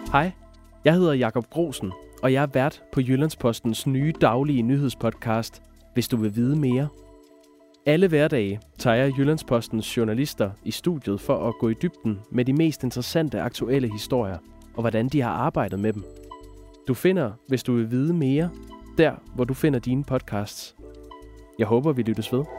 Hej, jeg hedder Jakob Grosen, og jeg er vært på Jyllandspostens nye daglige nyhedspodcast, Hvis du vil vide mere. Alle hverdage tager jeg Jyllandspostens journalister i studiet for at gå i dybden med de mest interessante aktuelle historier, og hvordan de har arbejdet med dem. Du finder, hvis du vil vide mere, der hvor du finder dine podcasts. Jeg håber, vi lyttes ved.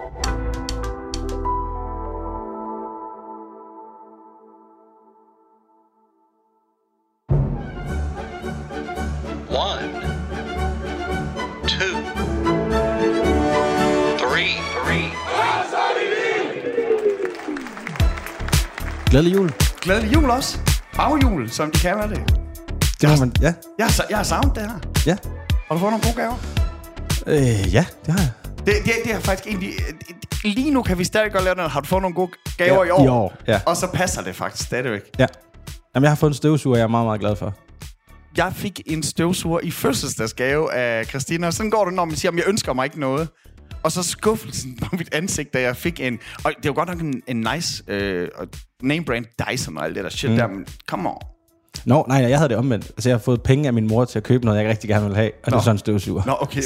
Glædelig jul. Glædelig jul også. Baghjul, som de kalder det. Det må man, ja. Jeg har savnet det her. Ja. Har du fået nogle gode gaver? Ja, det har jeg. Det er faktisk egentlig... Lige nu kan vi stadig godt lave noget. Har du fået nogle gode gaver i år? I år, ja. Og så passer det faktisk stadigvæk. Ja. Jamen, jeg har fået en støvsuger, jeg er meget, meget glad for. Jeg fik en støvsuger i fødselsdagsgave af Christina. Sådan går det, når man siger, at jeg ønsker mig ikke noget. Og så skuffelsen på mit ansigt, da jeg fik en... Og det var godt nok en nice name brand Dyson og alt det der shit der, men come on. Nej, jeg havde det omvendt. Altså, jeg har fået penge af min mor til at købe noget, jeg rigtig gerne vil have, og det er sådan en støvsuger. Nå, okay.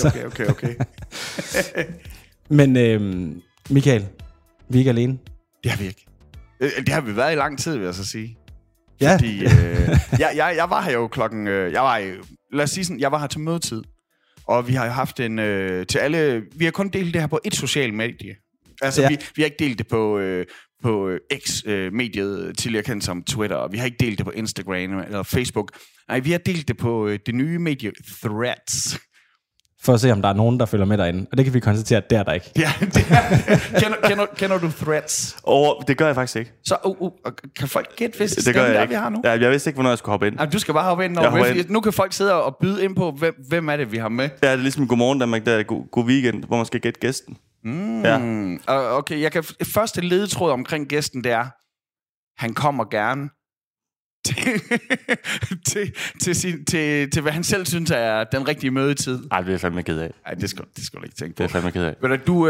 Men Michael, vi er ikke alene. Det har vi ikke. Det har vi været i lang tid, vil jeg så sige. Ja. Fordi jeg var her jo klokken... lad os sige sådan, jeg var her til mødetid. Og vi har jo haft til alle... Vi har kun delt det her på et socialt medie. Altså, ja. vi har ikke delt det på X-mediet, tidligere kendt som Twitter. Og vi har ikke delt det på Instagram eller Facebook. Nej, vi har delt det på det nye medie Threads. For at se, om der er nogen, der følger med derinde. Og det kan vi konstatere, at det er der ikke. Ja, kender du Threads? Det gør jeg faktisk ikke. Så kan folk gætte, hvis det gør jeg ikke. Vi har nu? Ja, jeg vidste ikke, hvornår jeg skulle hoppe ind. Du skal bare hoppe ind. Nu kan folk sidde og byde ind på, hvem er det, vi har med. Ja, det er ligesom Godmorgen Danmark, der er god weekend, hvor man skal gætte gæsten. Ja. Okay, første ledetråd omkring gæsten, det er, han kommer gerne til hvad han selv synes er den rigtige mødetid. Ej, det er jeg fandme ked af. Ej, det skal du ikke tænke på. Det er fandme ked af.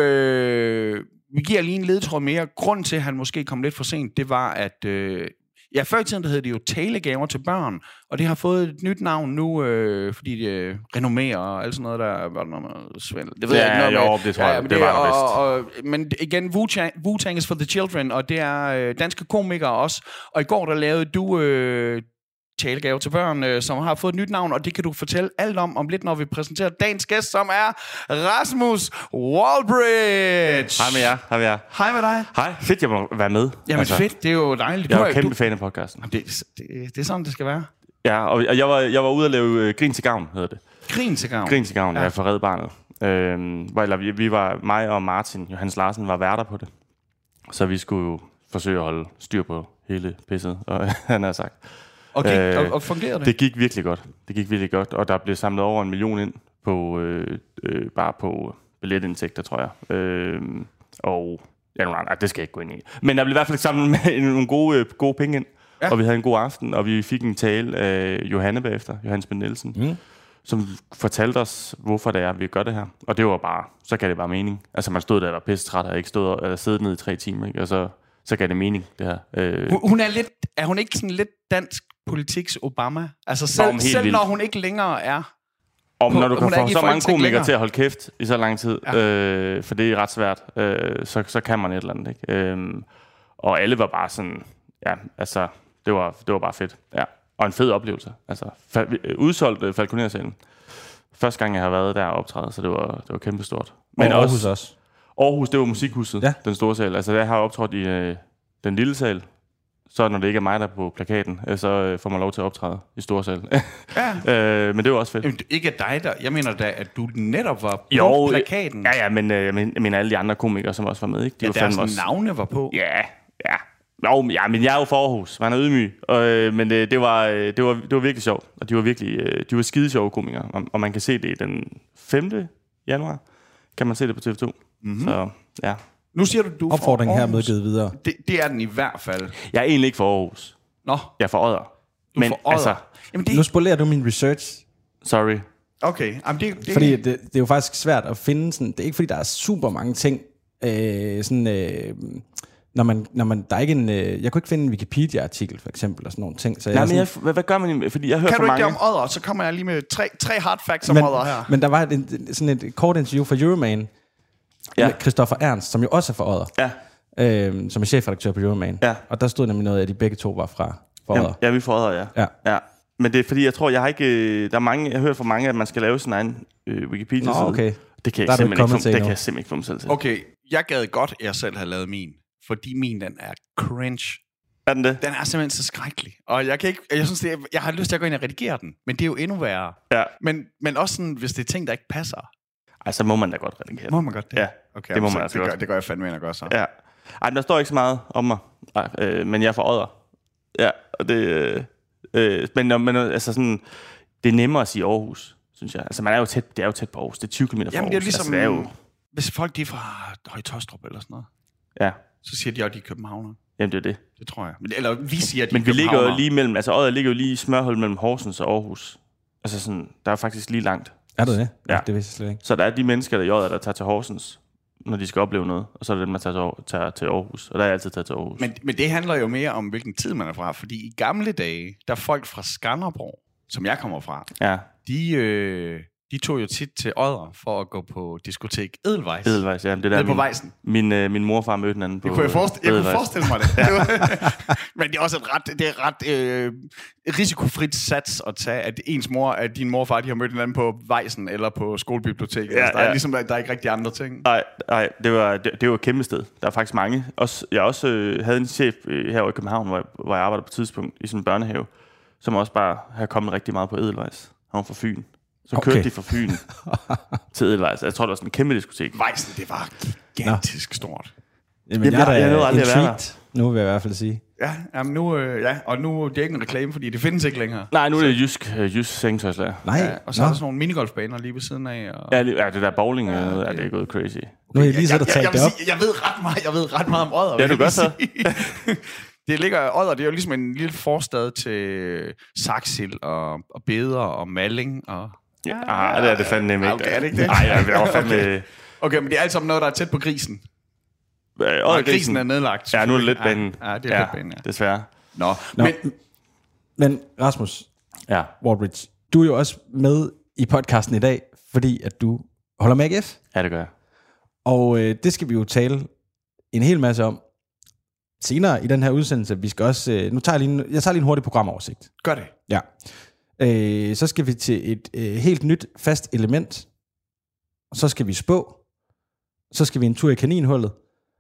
Vi giver lige en ledetråd mere. Grunden til, at han måske kom lidt for sent, det var, at... før i tiden, der hed det jo talegaver til børn, og det har fået et nyt navn nu, fordi det renommerer og alt sådan noget, der var noget svindel. Det ved jeg ikke noget med. Det tror jeg, det var det bedst. Men igen, Wu-Tang is for the children, og det er danske komikere også. Og i går, der lavede du talegaver til børn, som har fået et nyt navn, og det kan du fortælle alt om lidt, når vi præsenterer dagens gæst, som er Rasmus Wallbridge. Hej med jer. Hej med dig. Hej, fedt, jeg må være med. Jamen fedt, det er jo dejligt. Jeg er kæmpe fan af podcasten. Det er sådan, det skal være. Ja, og jeg var ude at lave Grin til Gavn, hedder det. Grin til Gavn? Grin til Gavn, ja, for Red Barnet. Vi var, mig og Martin Johannes Larsen, var værter på det. Så vi skulle jo forsøge at holde styr på hele pisset, og han har sagt. Og fungerede det? Det gik virkelig godt. Og der blev samlet over 1 million ind på bare på billetindtægter, tror jeg. Og det skal jeg ikke gå ind i. Men der blev i hvert fald samlet med nogle gode penge ind. Ja. Og vi havde en god aften, og vi fik en tale af Johanne bagefter, Johannes Ben Nielsen, som fortalte os, hvorfor det er, vi gør det her. Og det var bare, så gav det bare mening. Altså man stod der og var pisse træt, og ikke stod eller siddet ned i 3 timer, ikke? Og så gav det mening, det her. Hun er hun ikke sådan lidt dansk politiks Obama? Altså selv når hun ikke længere er... Når du kan få så mange komikere til at holde kæft i så lang tid, for det er ret svært, så kan man et eller andet, ikke? Og alle var bare sådan, ja, altså, det var bare fedt, ja. Og en fed oplevelse, altså, udsolgt Falconer-salen. Første gang, jeg har været der og optrædet, så det var kæmpestort. Men Aarhus også? Aarhus, det var Musikhuset, ja. Den store sal. Altså, jeg har optrådt i den lille sal. Så når det ikke er mig, der er på plakaten, så får man lov til at optræde i storsal. Ja. Men det var også fedt. Jamen, ikke dig der. Jeg mener da, at du netop var på plakaten. Ja, men jeg mener alle de andre komikere, som også var med, ikke? De deres navne var på. Ja. Men jeg er jo for Aarhus. Man er ydmyg. Men det var virkelig sjovt. Og de var skide sjove komikere. Og man kan se det den 5. januar. Kan man se det på TV2. Mm-hmm. Så ja. Nu siger du opfordringen her medgivet videre. Det er den i hvert fald. Jeg er egentlig ikke for Aarhus. Nå. Jeg er for Odder. Men altså, nu spolerer du min research. Sorry. Okay. Fordi det er jo faktisk svært at finde sådan. Det er ikke fordi der er super mange ting når man der er ikke en... jeg kunne ikke finde en Wikipedia-artikel, for eksempel, og sådan nogle ting. Så Nej, men hvad gør man? Fordi jeg hører Kan for du mange... ikke det om Odder? Så kommer jeg lige med tre hard facts om Odder her. Men der var sådan et kort interview for Euroman, med Christoffer Ernst, som jo også er fra Odder. Ja. Som er chefredaktør på Euroman. Ja. Og der stod nemlig noget af, at de begge to var fra Odder. Ja, vi får Odder, ja. Men det er fordi, jeg tror, jeg har ikke... Der er mange, jeg har hørt fra mange, at man skal lave sin egen Wikipedia-side. Okay. Det kan jeg simpelthen ikke få mig selv til. Okay, jeg gad godt, at jeg selv havde lavet min. Fordi min, den er cringe. Er den det? Den er simpelthen så skrækkelig. Og jeg kan ikke... Jeg synes, jeg har lyst til at gå ind og redigere den. Men det er jo endnu værre. Ja. Men også sådan, hvis det er ting, der ikke passer. Altså, må man da godt redigere det. Må man godt det? Ja, okay, det må man altså godt. Det gør jeg fandme ind og gør så. Ja. Ej, men der står ikke så meget om mig. Nej, men jeg er fra Odder. Ja, og det... Men altså sådan... Det er nemmere at sige Aarhus, synes jeg. Altså, det er jo tæt på Aarhus. Det er 20 km fra Aarhus. Jamen, det er ligesom... Altså, det er jo... Hvis folk de er fra Høje-Taastrup eller sådan noget, ja. så siger de, at de er københavner. Jamen, det er det. Det tror jeg. Eller vi siger, at de men vi ligger jo lige mellem... Altså, Odder ligger jo lige i smørhul mellem Horsens og Aarhus. Altså sådan... Der er faktisk lige langt. Er det det? Ja. Det vidste jeg slet ikke. Så der er de mennesker, der i Odder, der tager til Horsens, når de skal opleve noget. Og så er det dem, der tager til Aarhus. Og der er jeg altid taget til Aarhus. Men det handler jo mere om, hvilken tid man er fra. Fordi i gamle dage, der folk fra Skanderborg, som jeg kommer fra, de tog jo tit til Odder for at gå på diskotek Edelweiss. Edelweiss, ja. Det der på Weisen. Min morfar mødte hinanden på jeg kunne forestille mig det. Men det er også ret risikofrit sats at tage, at din morfar, de har mødt hinanden på Weisen eller på skolebiblioteket. Ja, altså, der er ikke rigtig andre ting. Nej, det var et kæmpe sted. Der er faktisk mange. Jeg også havde en chef her i København, hvor jeg arbejdede på et tidspunkt i sådan en børnehave, som også bare har kommet rigtig meget på Edelweiss. Han var fra Fyn. Så kørte de fra Fyn til Edelweiss. Jeg tror, det var sådan en kæmpe diskotek. Weisen, det var gigantisk stort. Jamen, jeg nåede aldrig at være der. Nu vil jeg i hvert fald sige. Ja, jamen nu, og nu det er ikke en reklame, fordi det findes ikke længere. Nej, nu er det jysk sengetøjslager. Nej, ja, og så er der sådan nogle minigolfbaner lige ved siden af. Og... Ja, det der bowling, okay. Det er gået crazy. Nu har jeg lige så talt det op. Jeg ved ret meget om Odder. Ja, du gør så. Det ligger Odder, det er jo ligesom en lille forstad til Saxil og Beder og Malling og... Ja, det er det fandme ikke. Okay, er det ikke det? Nej, jeg var fandme... Okay, men det er alt sammen noget, der er tæt på grisen. Grisen er nedlagt. Ja, nu er det lidt banen. Ja, det er lidt banen, ja. Desværre. Nå. Men Rasmus, Waldridge, du er jo også med i podcasten i dag, fordi at du holder med AGF. Ja, det gør jeg. Og det skal vi jo tale en hel masse om senere i den her udsendelse. Vi skal også... jeg tager lige en hurtig programoversigt. Gør det. Ja. Så skal vi til et helt nyt fast element. Så skal vi spå. Så skal vi en tur i kaninhullet.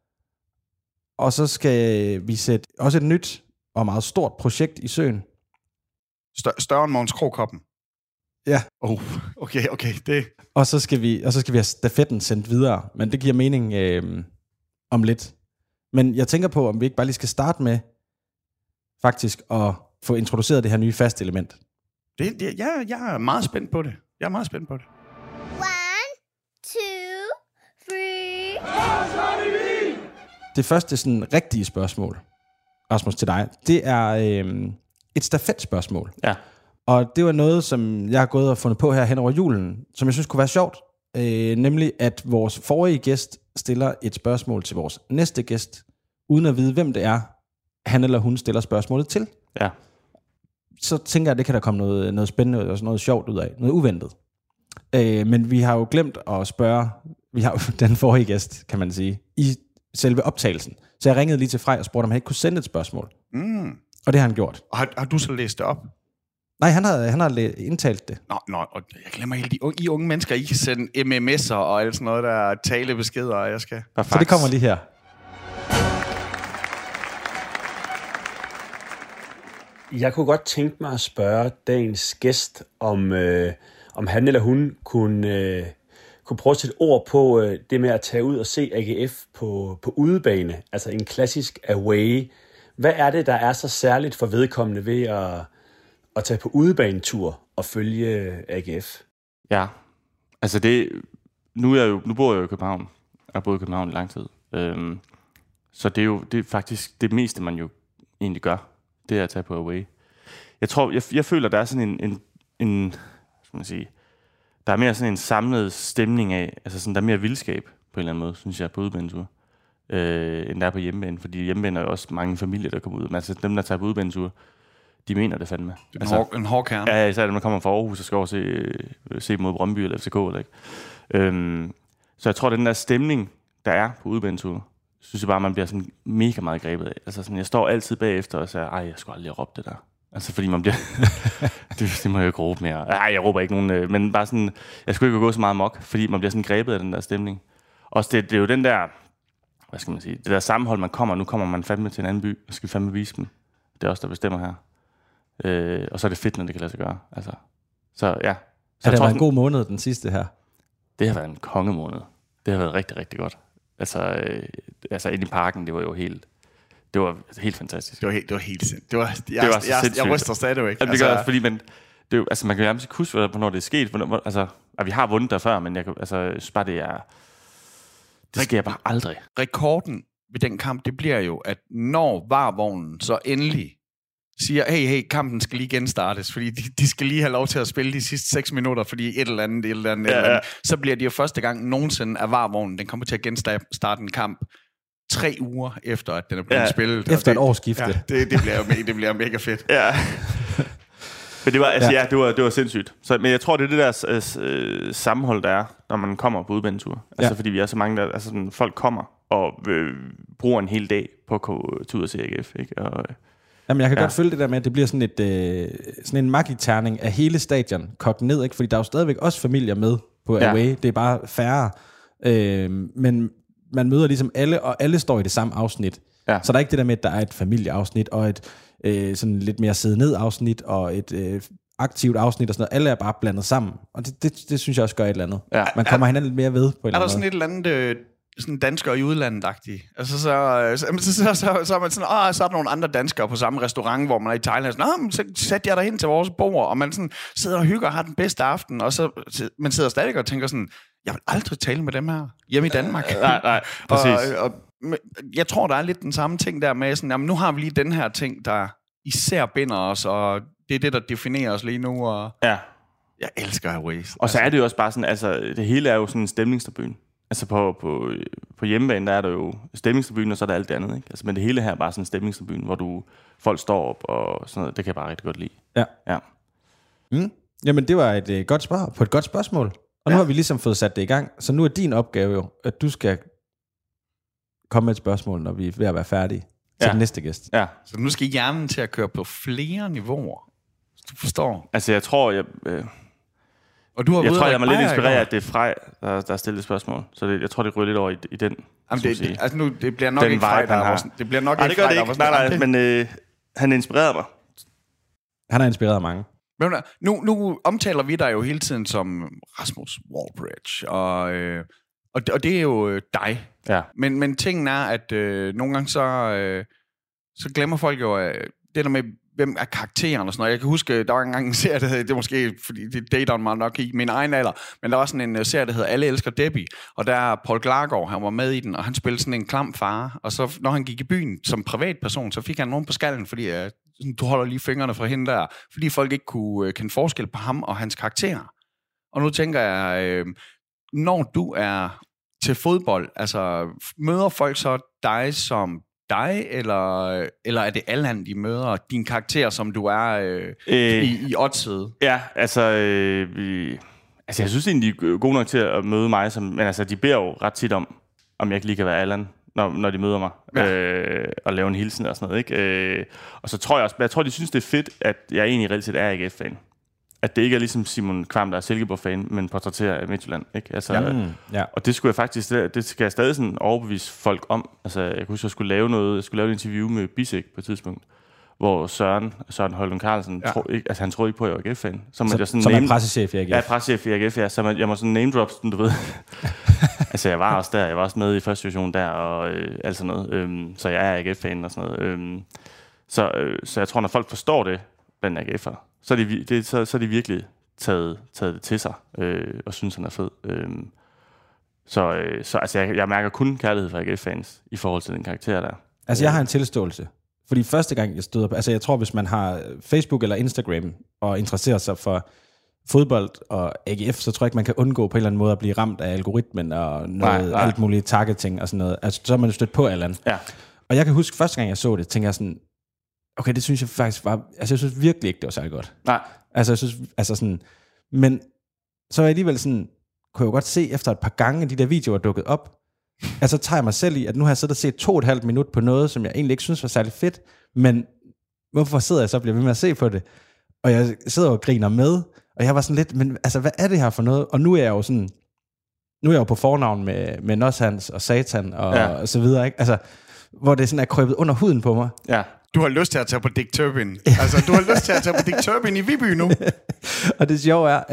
Og så skal vi sætte også et nyt og meget stort projekt i søen. Større end Mogens Krogh-koppen? Ja. Okay, det... Og så skal vi have stafetten sendt videre. Men det giver mening om lidt. Men jeg tænker på, om vi ikke bare lige skal starte med faktisk at få introduceret det her nye fast element. Jeg er meget spændt på det. 1, 2, 3. Det første sådan rigtige spørgsmål, Rasmus, til dig, det er et stafetspørgsmål. Ja. Og det var noget, som jeg har gået og fundet på her hen over julen, som jeg synes kunne være sjovt. Nemlig, at vores forrige gæst stiller et spørgsmål til vores næste gæst, uden at vide, hvem det er, han eller hun stiller spørgsmålet til. Ja. Så tænker jeg, at det kan der komme noget spændende og noget sjovt ud af. Noget uventet. Men vi har jo glemt at spørge, vi har jo den forrige gæst, kan man sige, i selve optagelsen. Så jeg ringede lige til Frej og spurgte, om han ikke kunne sende et spørgsmål. Og det har han gjort. Og har du så læst det op? Nej, han har indtalt det. Nå, og jeg glemmer helt, I unge mennesker, I kan sende MMS'er og alt sådan noget, der talebeskeder, og jeg skal... Så det kommer lige her. Jeg kunne godt tænke mig at spørge dagens gæst, om han eller hun kunne prøve at sætte ord på det med at tage ud og se AGF på udebane, altså en klassisk away. Hvad er det, der er så særligt for vedkommende ved at tage på udebanetur og følge AGF? Ja, altså nu bor jeg jo i København. Jeg har boet i København i lang tid. Så det er faktisk det meste, man jo egentlig gør. Det er at tage på away. Jeg føler, der er sådan en skal man sige, der er mere sådan en samlet stemning af, altså sådan, der er mere vildskab på en eller anden måde, synes jeg, på udebanetur. end der er på hjemmebane. Fordi hjemmebane er jo også mange familier, der kommer ud. Men altså dem, der tager på udbaneture, de mener det fandme. Det er en hård kerne. Ja, især når man kommer fra Aarhus og skal over se mod Brøndby eller FCK. Eller ikke? Så jeg tror, den der stemning, der er på udbaneture, synes jeg bare, man bliver sådan mega meget grebet af. Altså sådan, jeg står altid bagefter og siger, jeg skulle aldrig have råbt det der. Altså fordi man bliver... det må jeg jo ikke råbe mere. Jeg råber ikke nogen, men bare sådan, jeg skulle ikke gå så meget amok, fordi man bliver sådan grebet af den der stemning. Også det er jo den der, hvad skal man sige, det der sammenhold, man kommer, nu kommer man fandme til en anden by, og skal fandme vise dem. Det er også der bestemmer her. Og så er det fedt, når det kan lade sig gøre. Altså, så ja. Så det været en god måned, den sidste her? Det har været en kongemåned. Det har været rigtig, rigtig godt. Altså inde i parken, det var helt fantastisk. Det var helt sindssygt. Jeg ryster stadigvæk. Altså, det gør også, fordi man kan jo nærmest ikke huske, hvornår det er sket. At vi har vundet der før, men jeg synes bare, det sker bare aldrig. Rekorden ved den kamp, det bliver jo, at når VAR-vognen så endelig siger, hey, kampen skal lige genstartes, fordi de skal lige have lov til at spille de sidste 6 minutter, fordi et eller andet, så bliver det jo første gang nogensinde af VAR-vognen, den kommer til at genstarte en kamp 3 uger efter, at den er blevet spillet. Efter et årsskifte. Ja, det bliver mega fedt. Ja. Men det var, det var sindssygt. Men jeg tror, det er det der sammenhold, der er, når man kommer på udbanetur. Altså fordi vi er så mange, der, altså sådan, folk kommer og bruger en hel dag på at gå ud og se AGF, ikke? Jamen, jeg kan godt følge det der med, at det bliver sådan en magiterning af hele stadion kogt ned, ikke? Fordi der er jo stadigvæk også familier med på away. Det er bare færre. Men man møder ligesom alle, og alle står i det samme afsnit. Ja. Så der er ikke det der med, at der er et familieafsnit, og et sådan lidt mere sidde ned afsnit, og et aktivt afsnit og sådan noget. Alle er bare blandet sammen. Og det synes jeg også gør et eller andet. Ja. Man kommer hinanden lidt mere ved på en eller anden måde. Er der sådan et eller andet... sådan danskere i udlandet-agtige. Altså så er man sådan, så er der nogle andre danskere på samme restaurant, hvor man er i Thailand, sådan, så sæt jer derhen til vores bord, og man sådan sidder og hygger og har den bedste aften, og så man sidder stadig og tænker sådan, jeg vil aldrig tale med dem her hjemme i Danmark. Nej, præcis. og jeg tror, der er lidt den samme ting der med, sådan, jamen, nu har vi lige den her ting, der især binder os, og det er det, der definerer os lige nu, og jeg elsker Airways. Og så er det jo også bare sådan, altså det hele er jo sådan en stemningstribune. Altså på hjemmebane, der er der jo stemningstribune, og så er der alt det andet, ikke? Altså, men det hele her er bare sådan en stemningstribune, hvor folk står op og sådan noget. Det kan jeg bare rigtig godt lide. Ja. Jamen, det var et godt svar på et godt spørgsmål. Og nu har vi ligesom fået sat det i gang. Så nu er din opgave jo, at du skal komme med et spørgsmål, når vi er ved at være færdige til den næste gæst. Ja. Så nu skal hjernen til at køre på flere niveauer. Du forstår. Altså, jeg tror, jeg er lidt inspireret af, at det er Frej, der stillet spørgsmål. Så jeg tror, det ryger lidt over i den. Jamen det bliver nok ikke Frej, der det bliver nok ikke Frej, der var sådan. Nej, men han inspirerede mig. Han har inspireret mange. Men nu omtaler vi dig jo hele tiden som Rasmus Wallbridge, og det er jo dig. Ja. Men tingen er, at nogle gange så glemmer folk jo det der med, hvem er karakteren og sådan noget. Jeg kan huske, der var engang en serie, der hed, det er måske, fordi det dater mig nok i min egen alder, men der var sådan en serie, der hedder Alle elsker Debbie, og der er Paul Klargaard, han var med i den, og han spillede sådan en klam far, og så når han gik i byen som privatperson, så fik han nogen på skallen, fordi du holder lige fingrene fra hende der, fordi folk ikke kunne kende forskel på ham og hans karakter. Og nu tænker jeg, når du er til fodbold, altså møder folk så dig som dig, eller er det Allan, de møder din karakter, som du er i oddset? Ja, altså jeg synes egentlig, de er gode nok til at møde mig, men altså, de beder jo ret tit om jeg lige kan være Allan, når de møder mig, og lave en hilsen og sådan noget, ikke? Og så tror jeg også, de synes, det er fedt, at jeg egentlig reelt set er AGF-fan. At det ikke er ligesom Simon Kvam, der er Silkeborg-fan, men portrætterer af Midtjylland, ikke? Altså, og det skulle jeg faktisk, det skal jeg stadig sådan overbevise folk om. Altså, jeg kunne huske, jeg skulle lave et interview med Bisek på et tidspunkt, hvor Søren Højlund Carlsen, han tror ikke på, at jeg var AGF-fan. Som er pressechef i AGF. Ja, pressechef i AGF, ja. Så jeg må sådan name drop, du ved. Altså, jeg var også der. Jeg var også med i første division der, og alt sådan noget. Så jeg er AGF-fan og sådan noget. Så jeg tror, når folk forstår det, blandt AGF'er, så er de virkelig taget det til sig, og synes, han er fed. Så altså, jeg mærker kun kærlighed fra AGF-fans i forhold til den karakter der. Altså, jeg har en tilståelse. Fordi første gang, jeg støder på... Altså, jeg tror, hvis man har Facebook eller Instagram, og interesserer sig for fodbold og AGF, så tror jeg ikke, man kan undgå på en eller anden måde at blive ramt af algoritmen og noget, alt muligt targeting og sådan noget. Altså, så er man jo stødt på Allan. Ja. Og jeg kan huske, første gang jeg så det, tænkte jeg sådan, okay, det synes jeg faktisk var, altså jeg synes virkelig ikke, det var særlig godt. Nej. Altså jeg synes, altså sådan, men så var jeg alligevel sådan, kunne jeg jo godt se efter et par gange, de der videoer dukket op, altså tager jeg mig selv i, at nu har jeg siddet og set 2,5 minut på noget, som jeg egentlig ikke synes var særlig fedt, men hvorfor sidder jeg så og bliver ved med at se på det? Og jeg sidder og griner med, og jeg var sådan lidt, men altså, hvad er det her for noget? Og nu er jeg jo på fornavn med Noshans og Satan og så videre, ikke? Altså, hvor det sådan er krøbet under huden på mig. Ja. Du har lyst til at tage på Dick Turpin. Altså, du har lyst til at tage på Dick Turpin i Viby nu. Og det sjove er,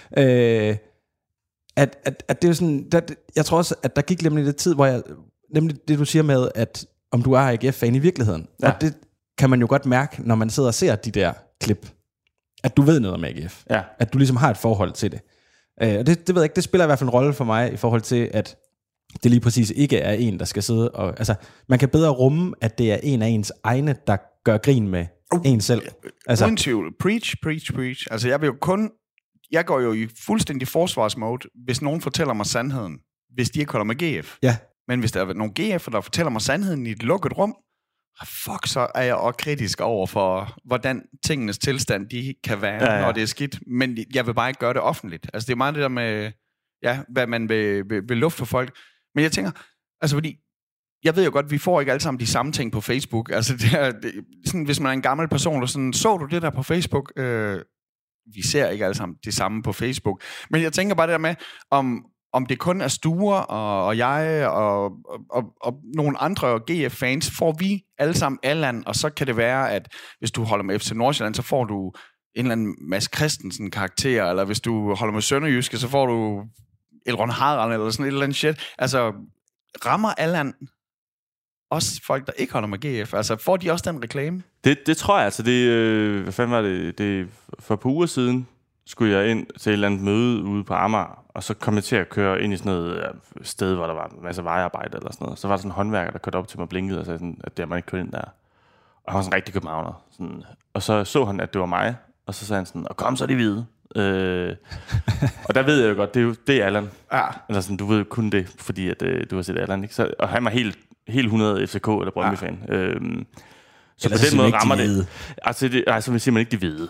at det er jo sådan, jeg tror også, at der gik lidt tid, hvor jeg, nemlig det du siger med, at om du er AGF-fan i virkeligheden, og det kan man jo godt mærke, når man sidder og ser de der klip, at du ved noget om AGF. Ja. At du ligesom har et forhold til det. Og det ved jeg ikke, det spiller i hvert fald en rolle for mig, i forhold til, at det lige præcis ikke er en, der skal sidde og... Altså, man kan bedre rumme, at det er en af ens egne, der gør grin med en selv. Altså, uden tvivl. Preach. Altså, jeg går jo i fuldstændig forsvarsmode, hvis nogen fortæller mig sandheden, hvis de ikke holder med GF. Ja. Men hvis der er nogle GF'er, der fortæller mig sandheden i et lukket rum, så er jeg også kritisk over for, hvordan tingenes tilstand de kan være, når det er skidt. Men jeg vil bare ikke gøre det offentligt. Altså, det er meget det der med, hvad man vil lufte for folk. Men jeg tænker, altså fordi, jeg ved jo godt, vi får ikke alle sammen de samme ting på Facebook. Altså, sådan, hvis man er en gammel person, og sådan, så du det der på Facebook? Vi ser ikke alle sammen det samme på Facebook. Men jeg tænker bare det der med, om det kun er Sture og jeg og nogle andre GF-fans, får vi alle sammen Allan, og så kan det være, at hvis du holder med FC Nordsjælland, så får du en eller anden Mads Christensen karakter, eller hvis du holder med Sønderjyske, så får du Elrond Harald, eller sådan et eller andet shit. Altså, rammer Allan også folk, der ikke holder med GF? Altså, får de også den reklame? Det tror jeg, altså. Hvad fanden var det? For et par uger siden skulle jeg ind til et eller andet møde ude på Amager, og så kom jeg til at køre ind i sådan noget sted, hvor der var en masse vejarbejde eller sådan noget. Så var der sådan en håndværker, der kørte op til mig og blinkede og sagde sådan, at det har man ikke kørt ind der. Og han var sådan en rigtig københavner. Sådan. Og så han, at det var mig, og så sagde han sådan, og kom så de hvide. Og der ved jeg jo godt, det er Allan. Ja. Eller sådan, du ved jo kun det, fordi at, du har set Allan, ikke? Så, og han var helt 100 FCK eller Brøndby-fan. Så på den måde rammer det. Altså, så vil sige man ikke de hvide.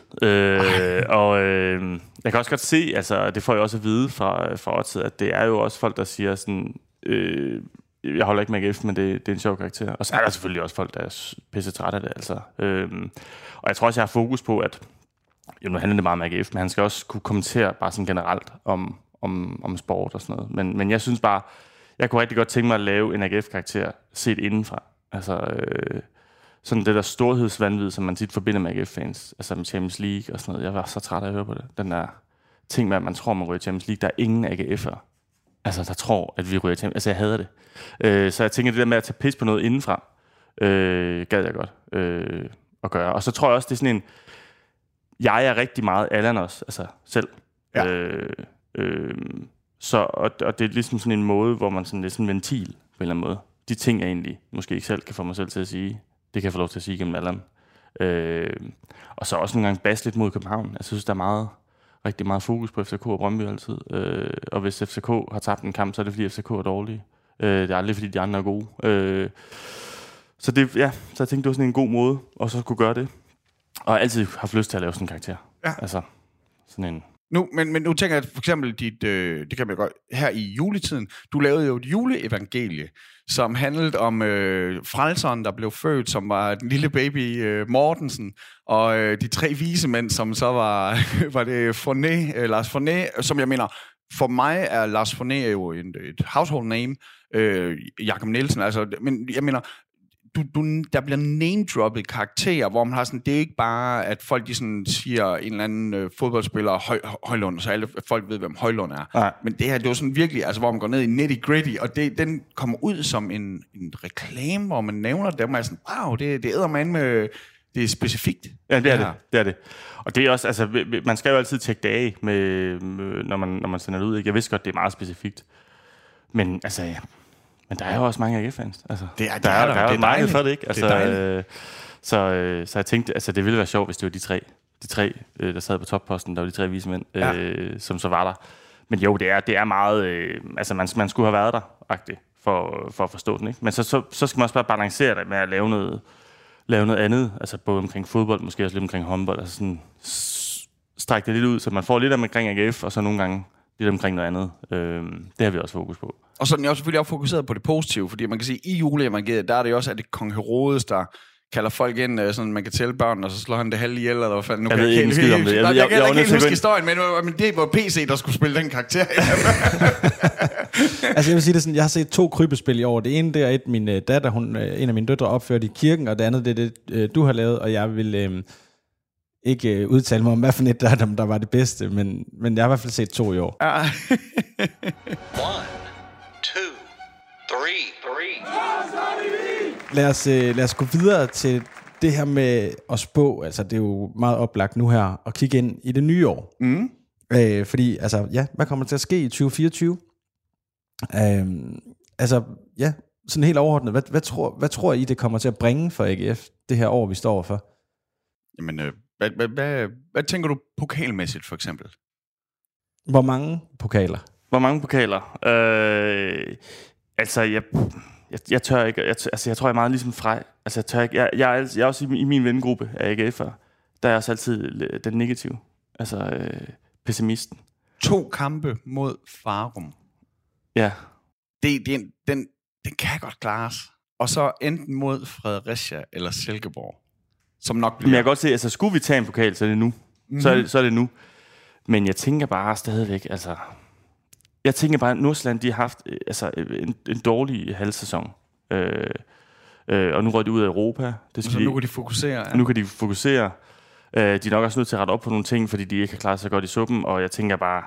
Jeg kan også godt se, altså det får jeg også at vide fra Odset, at det er jo også folk, der siger sådan, jeg holder ikke med AGF, men det er en sjov karakter. Og så er der selvfølgelig også folk, der er pisse trætte af det. Altså. Og jeg tror også, jeg har fokus på, at jo, nu handler det meget om AGF, men han skal også kunne kommentere bare sådan generelt om sport og sådan noget. Men jeg synes bare, jeg kunne rigtig godt tænke mig at lave en AGF-karakter set indenfra. Altså sådan det der storhedsvanvid, som man tit forbinder med AGF-fans, altså med Champions League og sådan noget. Jeg var så træt af at høre på det. Den der ting med, at man tror, man ryger Champions League. Der er ingen AGF'ere, altså der tror, at vi ryger Champions League. Altså jeg hader det. Så jeg tænker, det der med at tage pis på noget indenfra, gad jeg godt at gøre. Og så tror jeg også, det er sådan en... Jeg er rigtig meget Allan også, altså selv. Ja. Og det er ligesom sådan en måde, hvor man sådan, det er sådan en ventil på en eller anden måde. De ting, jeg egentlig måske ikke selv kan få mig selv til at sige, det kan jeg få lov til at sige gennem Allan. Og så også nogle gange bas lidt mod København. Jeg synes, der er rigtig meget fokus på FCK og Brøndby altid. Og hvis FCK har tabt en kamp, så er det fordi FCK er dårlige. Det er aldrig fordi de andre er gode. Så jeg tænkte, det var sådan en god måde at så kunne gøre det. Og jeg altid haft lyst til at lave sådan en karakter. Ja. Altså, sådan en... Men nu tænker jeg for eksempel, det kan man godt, her i juletiden, du lavede jo et juleevangelie, som handlede om frelseren, der blev født, som var den lille baby Mortensen, og de 3 vise mænd, som så var det Lars Fournet, som jeg mener, for mig er Lars Fournet jo et household name, Jakob Nielsen, altså, men jeg mener, der bliver name-droppet karakterer, hvor man har sådan, det er ikke bare, at folk de sådan siger en eller anden fodboldspiller Højlund, så alle folk ved, hvem Højlund er. Nej. Men det her, det er jo sådan virkelig, altså hvor man går ned i nitty-gritty, og den kommer ud som en reklame, hvor man nævner dem, og er sådan, wow, det med, det er specifikt. Ja, det er det. Og det er også, altså, man skal jo altid tjekke det af, når man sender det ud, ikke? Jeg vidste godt, det er meget specifikt. Men altså, ja. Men der er jo også mange AGF-fans. Altså, der er jo marked for det, ikke? Altså, så jeg tænkte, altså, det ville være sjovt, hvis det var de 3. de 3, der sad på topposten, der var de 3 vise mænd, som så var der. Men jo, det er meget... altså, man skulle have været der-agtigt for at forstå den, ikke? Men så skal man også bare balancere det med at lave noget andet, altså både omkring fodbold, måske også lidt omkring håndbold, altså sådan strække det lidt ud, så man får lidt omkring AGF, og så nogle gange lidt omkring noget andet. Det har vi også fokus på. Og så er den jo selvfølgelig også fokuseret på det positive, fordi man kan sige, i juleevangeliet, der er det jo også, at det kong Herodes, der kalder folk ind, sådan man kan tælle børn, og så slår han det halve ihjel, eller hvad fanden nu. Jeg ved ikke skid om det. Jeg kan ikke huske historien, men det var PC, der skulle spille den karakter. Altså jeg vil sige det sådan, jeg har set 2 krybespil i år. Det ene, det er min datter, en af mine døtre opførte i kirken, og det andet, det er det, du har lavet, og jeg vil ikke udtale mig om, hvad for et af dem, der var det bedste, men jeg har i hvert fald set 2 i år. 1, 2, 3. Lad os gå videre til det her med at spå. Altså det er jo meget oplagt nu her at kigge ind i det nye år. Fordi altså ja, hvad kommer til at ske i 2024? Altså ja, sådan helt overordnet. Hvad tror I det kommer til at bringe for AGF det her år vi står overfor? Jamen hvad tænker du pokalmæssigt for eksempel? Hvor mange pokaler? Altså, jeg tør ikke. Jeg tror, jeg er meget ligesom Frej. Altså, jeg tør ikke. Jeg er også i min vennegruppe af AGF'er. Der er også altid den negative. Altså, pessimisten. 2 kampe mod Farum. Ja. Den kan godt klares. Og så enten mod Fredericia eller Silkeborg. Som nok bliver... Men jeg kan godt se, altså, skulle vi tage en pokal, så er det nu. Så er det nu. Men jeg tænker bare stadigvæk, altså... Jeg tænker bare, at Nordsjælland, de har haft en dårlig halvsæson. Og nu røg de ud af Europa. Nu kan de fokusere. Ja. Nu kan de fokusere. De er nok også nødt til at rette op på nogle ting, fordi de ikke har klaret sig godt i suppen. Og jeg tænker bare,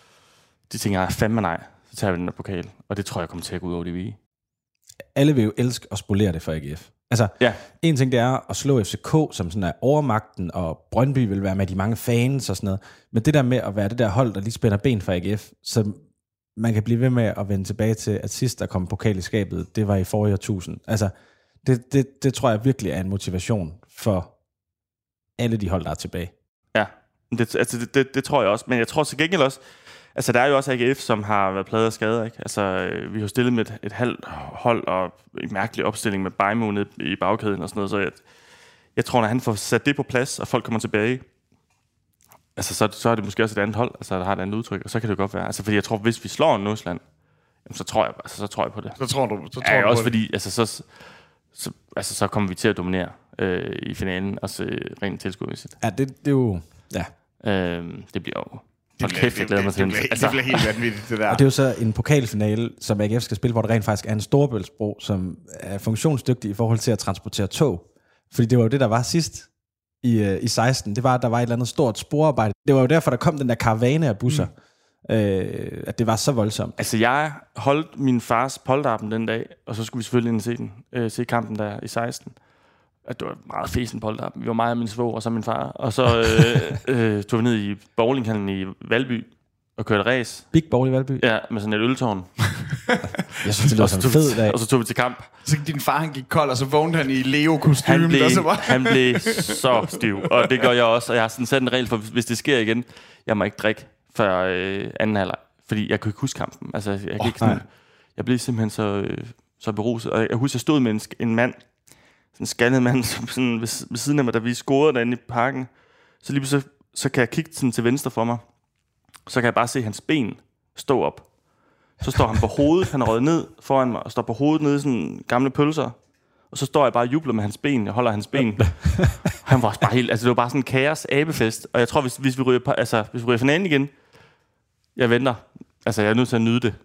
fandme nej, så tager vi den der pokal. Og det tror jeg kommer til at gå ud over det vi. Alle vil jo elske at spolere det for AGF. Altså, en ting det er at slå FCK, som sådan er overmagten, og Brøndby vil være med de mange fans og sådan noget. Men det der med at være det der hold, der lige spænder ben for AGF, så man kan blive ved med at vende tilbage til, at sidst der kom pokal i skabet, det var i forrige årtusind. Altså, det tror jeg virkelig er en motivation for alle de hold, der er tilbage. Ja, det tror jeg også. Men jeg tror til gengæld også, altså der er jo også AGF, som har været plaget af skader, ikke? Altså, vi har stillet med et halvt hold og en mærkelig opstilling med Bajmo nede i bagkæden og sådan noget, så jeg tror, når han får sat det på plads, og folk kommer tilbage, altså så er det måske også et andet hold, altså der har et andet udtryk, og så kan det godt være. Altså fordi jeg tror, hvis vi slår Nordsjælland, så tror jeg på det. Så tror du ja, også fordi, altså så kommer vi til at dominere i finalen, også rent tilskuermæssigt. Ja, det er jo... Ja. Det bliver jo... Hold kæft, jeg glæder mig til det. Det bliver helt vanvittigt, det der. Og det er jo så en pokalfinale, som AGF skal spille, hvor der rent faktisk er en Storebæltsbro, som er funktionsdygtig i forhold til at transportere tog. Fordi det var jo det, der var sidst i 16. Det var, at der var et eller andet stort sporarbejde. Det var jo derfor, der kom den der karavane af busser. At det var så voldsomt. Altså, jeg holdt min fars polterappen den dag, og så skulle vi selvfølgelig ind og se kampen der i 16. At det var meget fesen polterappen. Vi var meget af min svoger og så min far. Og så tog vi ned i bowlinghallen i Valby og kørte race. Big Bowl i Valby? Ja, med sådan et øltårn. Jeg synes, det var sådan en fed dag. Og så tog vi til kamp. Så din far, han gik kold, og så vågnede han i Leo-kostymen. Han blev så stiv, og det gør jeg også. Og jeg har sådan sat en regel for, hvis det sker igen, jeg må ikke drikke før anden halvleg. Fordi jeg kunne ikke huske kampen. Altså, jeg blev simpelthen så beruset. Og jeg husker, jeg stod med en mand, sådan en skaldet mand, som sådan ved siden af mig, da vi scorede derinde i parken. Så lige så kan jeg kigge sådan til venstre for mig. Så kan jeg bare se hans ben stå op. Så står han på hovedet, han er røget ned foran mig, og står på hovedet nede i sådan gamle pølser. Og så står jeg bare og jubler med hans ben, jeg holder hans ben. Han var også bare helt, altså det var bare sådan en kaos abefest. Og jeg tror, hvis vi ryger finalen igen, jeg venter. Altså jeg er nødt til at nyde det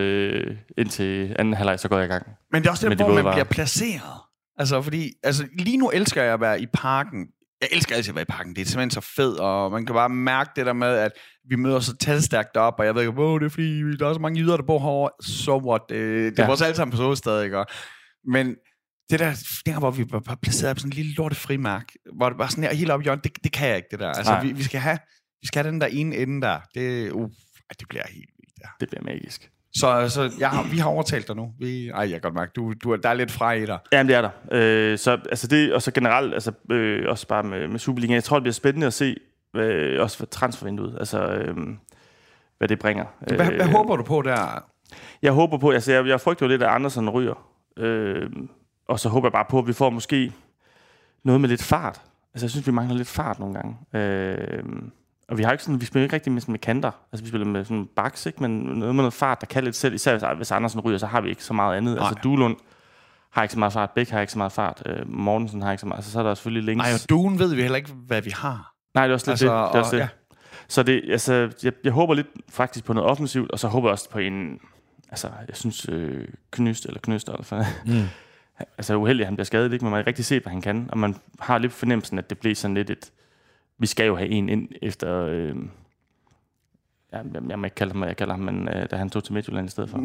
indtil anden halvleg, så går jeg i gang. Men det er også det, hvor man bliver placeret. Altså fordi, lige nu elsker jeg at være i parken. Jeg elsker altid at være i parken. Det er simpelthen så fedt, og man kan bare mærke det der med, at vi møder så talstærkt op, og jeg ved ikke, det er fordi, der er så mange jyder, der bor herovre. So what? Det er vores alle sammen på Såsted, ikke? Men det der, hvor vi var placeret på sådan en lille lorte frimærk, hvor det var sådan her helt op i hjørnet, det kan jeg ikke, det der. Altså, vi skal have den der ene ende der. Det bliver helt vildt der. Det bliver magisk. Så vi har overtalt dig nu. Jeg kan godt mærke, der er lidt fra i dig. Jamen, det er der. Så altså det, og så generelt, altså, også bare med Superligaen. Jeg tror, det bliver spændende at se, også for transfervinduet, altså, hvad det bringer. Hvad håber du på der? Jeg håber på, altså jeg frygter jo lidt, at Andersen ryger. Og så håber jeg bare på, at vi får måske noget med lidt fart. Altså, jeg synes, vi mangler lidt fart nogle gange. Og vi spiller ikke rigtig med kanter. Altså, vi spiller med sådan baks, ikke? Men noget fart, der kan lidt selv. Især hvis Andersen ryger, så har vi ikke så meget andet. Nej. Altså, Duelund har ikke så meget fart. Bæk har ikke så meget fart. Mortensen har ikke så meget. Altså, så er der selvfølgelig links. Nej, og Duen ved vi heller ikke, hvad vi har. Nej, det er også lidt det. Er også det. Ja. Så det, altså, jeg håber lidt faktisk på noget offensivt, og så håber jeg også på en... Altså, jeg synes, Knyster, altså uheldig, at han bliver skadet, ikke? Men man har rigtig set, hvad han kan. Og man har lidt fornemmelsen, at det bliver sådan lidt et... Vi skal jo have en ind efter... jeg må ikke kalde ham, jeg kalder ham, men da han tog til Midtjylland i stedet for.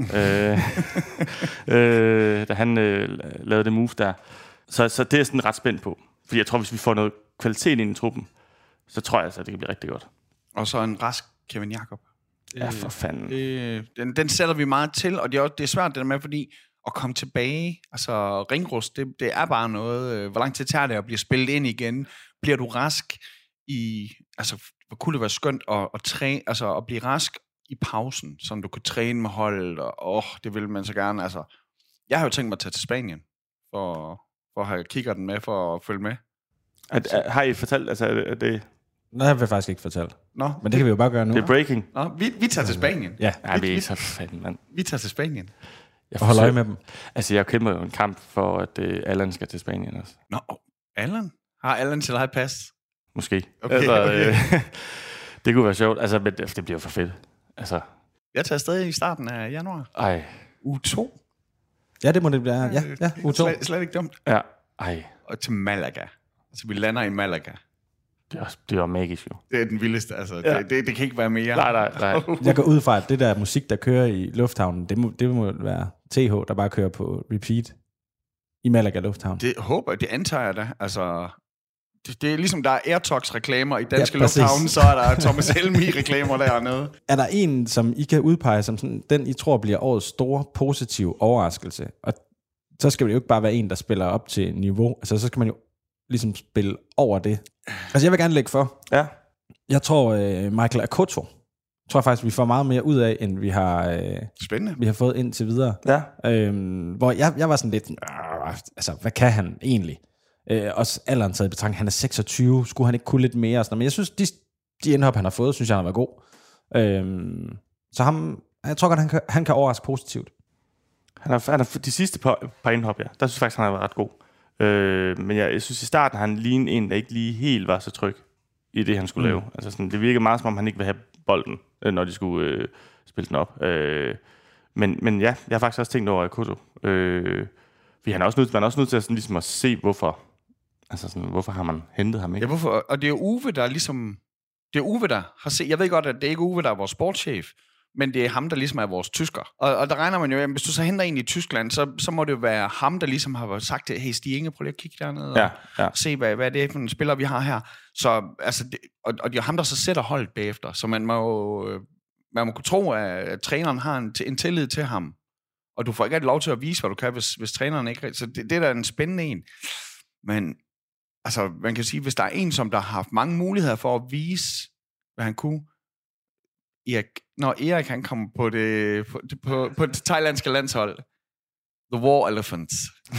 Da han lavede det move der. Så det er jeg sådan ret spændt på. Fordi jeg tror, hvis vi får noget kvalitet ind i truppen, så tror jeg altså, at det kan blive rigtig godt. Og så en rask Kevin Jakob. Ja, for fanden. Den sætter vi meget til, og det er svært det der med, fordi at komme tilbage, altså ringrust, det er bare noget. Hvor lang tid tager det at blive spillet ind igen? Bliver du rask i, altså hvor kunne det være skønt at træne, altså at blive rask i pausen, så du kan træne med holdet, og det vil man så gerne. Altså, jeg har jo tænkt mig at tage til Spanien, for at have kikkerten med, for at følge med. Har I fortalt, altså er det... Nej, jeg vil faktisk ikke fortælle. Nå, men det kan vi jo bare gøre nu. Det er breaking. Nå, vi tager til Spanien. Ja. Vi er så fanden, mand. Vi tager til Spanien. Jeg får holde øje med dem. Altså, jeg kæmper jo en kamp for, at Allan skal til Spanien også. Nå, Allan? Har Allan til eget pas? Måske. Okay, altså, det kunne være sjovt. Altså, men det bliver for fedt. Altså. Jeg tager afsted i starten af januar. Ej. Uge 2. Ja, det må det blive. Ja, uge 2. Slet ikke dumt. Ja. Ej. Og til Malaga. Altså, vi lander i Malaga. Det var magisk jo. Det er den vildeste, altså. Ja. Det kan ikke være mere. Nej. Jeg går ud fra, at det der musik, der kører i lufthavnen, det må være TH, der bare kører på repeat i Malaga Lufthavn. Det håber jeg, det antager jeg da. Altså, det er ligesom, der er Airtox-reklamer i danske lufthavne, så er der Thomas Helmig-reklamer dernede. Er der en, som I kan udpege som sådan, den, I tror bliver årets store positive overraskelse? Og så skal det jo ikke bare være en, der spiller op til niveau. Altså, så skal man jo ligesom spille over det. Altså, jeg vil gerne lægge for. Ja. Jeg tror, Michael Akoto, tror jeg faktisk, vi får meget mere ud af, end vi har, spændende. Vi har fået indtil videre. Ja. Hvor jeg var sådan lidt, altså, hvad kan han egentlig? Også alderen taget i betragtning, han er 26, skulle han ikke kunne lidt mere? Sådan, men jeg synes, de indhop, han har fået, synes jeg, han har været god. Så jeg tror godt, han kan overraske positivt. Han har de sidste par indhop, ja. Der synes jeg faktisk, han har været ret god. Men jeg synes, i starten han lignede en, der ikke lige helt var så tryg i det, han skulle lave. Altså sådan, det virkede meget, som om han ikke vil have bolden, når de skulle spille den op. Men ja, jeg har faktisk også tænkt over Akoto. Man er også nødt til at, sådan, ligesom at se, hvorfor. Altså sådan, hvorfor har man hentet ham, ikke? Ja, hvorfor? Og det er Uwe, der ligesom... Det er Uwe, der har set... Jeg ved godt, at det er ikke Uwe, der er vores sportschef, men det er ham, der ligesom er vores tysker. Og der regner man jo, at hvis du så henter en i Tyskland, så må det jo være ham, der ligesom har sagt, hey Stig Inge, prøv lige at kigge dernede og se, hvad det er for en spiller, vi har her. Så, altså, og det er ham, der så sætter holdet bagefter. Så man må kunne tro, at træneren har en tillid til ham. Og du får ikke lov til at vise, hvad du kan, hvis træneren ikke... Så det er da en spændende en. Men altså, man kan sige, hvis der er en, som der har haft mange muligheder for at vise, hvad han kunne, når Erik han kommer på det thailandske landshold, The War Elephants.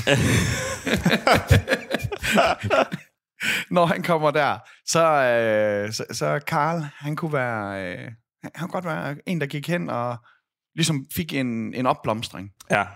Når han kommer der, så Karl, han kunne godt være en, der gik hen og ligesom fik en opblomstring. Ja.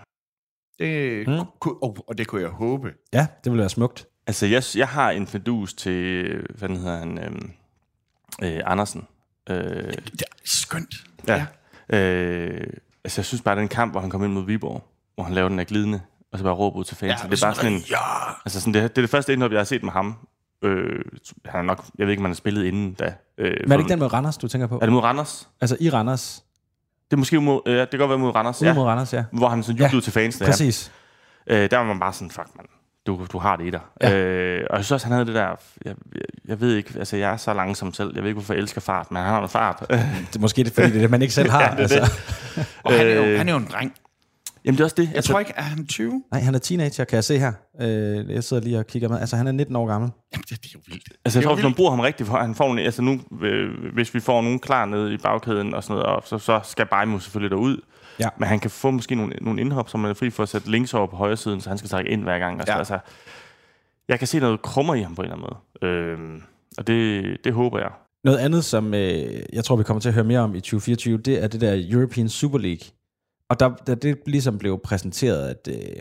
Og det kunne jeg håbe. Ja, det ville være smukt. Altså, jeg har en fidus til, hvad hedder han, Andersen. Det er skønt. Ja. Altså, jeg synes bare, den kamp, hvor han kom ind mod Viborg, hvor han lavede den af glidende, og så bare råber ud til fans. Ja, det er bare sådan en... Ja. Altså, sådan, det er det første indhop, jeg har set med ham. Han er nok... Jeg ved ikke, om han har spillet inden da. Men er det ikke den mod Randers, du tænker på? Er det mod Randers? Altså i Randers? Det er måske mod... det kan godt være mod Randers. Mod Randers, ja. Hvor han sådan jublede ud til fans. Præcis. Der var man bare sådan, fuck, man. Du har det i dig. Ja. Og jeg synes også, han havde det der... Jeg ved ikke, altså jeg er så langsom selv. Jeg ved ikke, hvorfor jeg elsker fart, men han har noget fart. Det er måske det, fordi det er det, man ikke selv har. Ja, det er altså. Og han er jo en dreng. Jamen det er også det. Jeg tror ikke, er han 20? Nej, han er teenager, kan jeg se her. Jeg sidder lige og kigger med. Altså, han er 19 år gammel. Jamen, det er jo vildt. Altså jeg tror, hvis man bruger ham rigtigt, han får nogle, altså nu, hvis vi får nogen klar nede i bagkæden og sådan noget, og så skal Bajmo selvfølgelig derud. Ja. Men han kan få måske nogle indhop, som man er fri for at sætte links over på højre siden, så han skal trække ind hver gang. Ja. Altså, jeg kan se noget krummer i ham på en eller anden måde. Og det håber jeg. Noget andet, som jeg tror, vi kommer til at høre mere om i 2024, det er det der European Super League. Og da det ligesom blev præsenteret,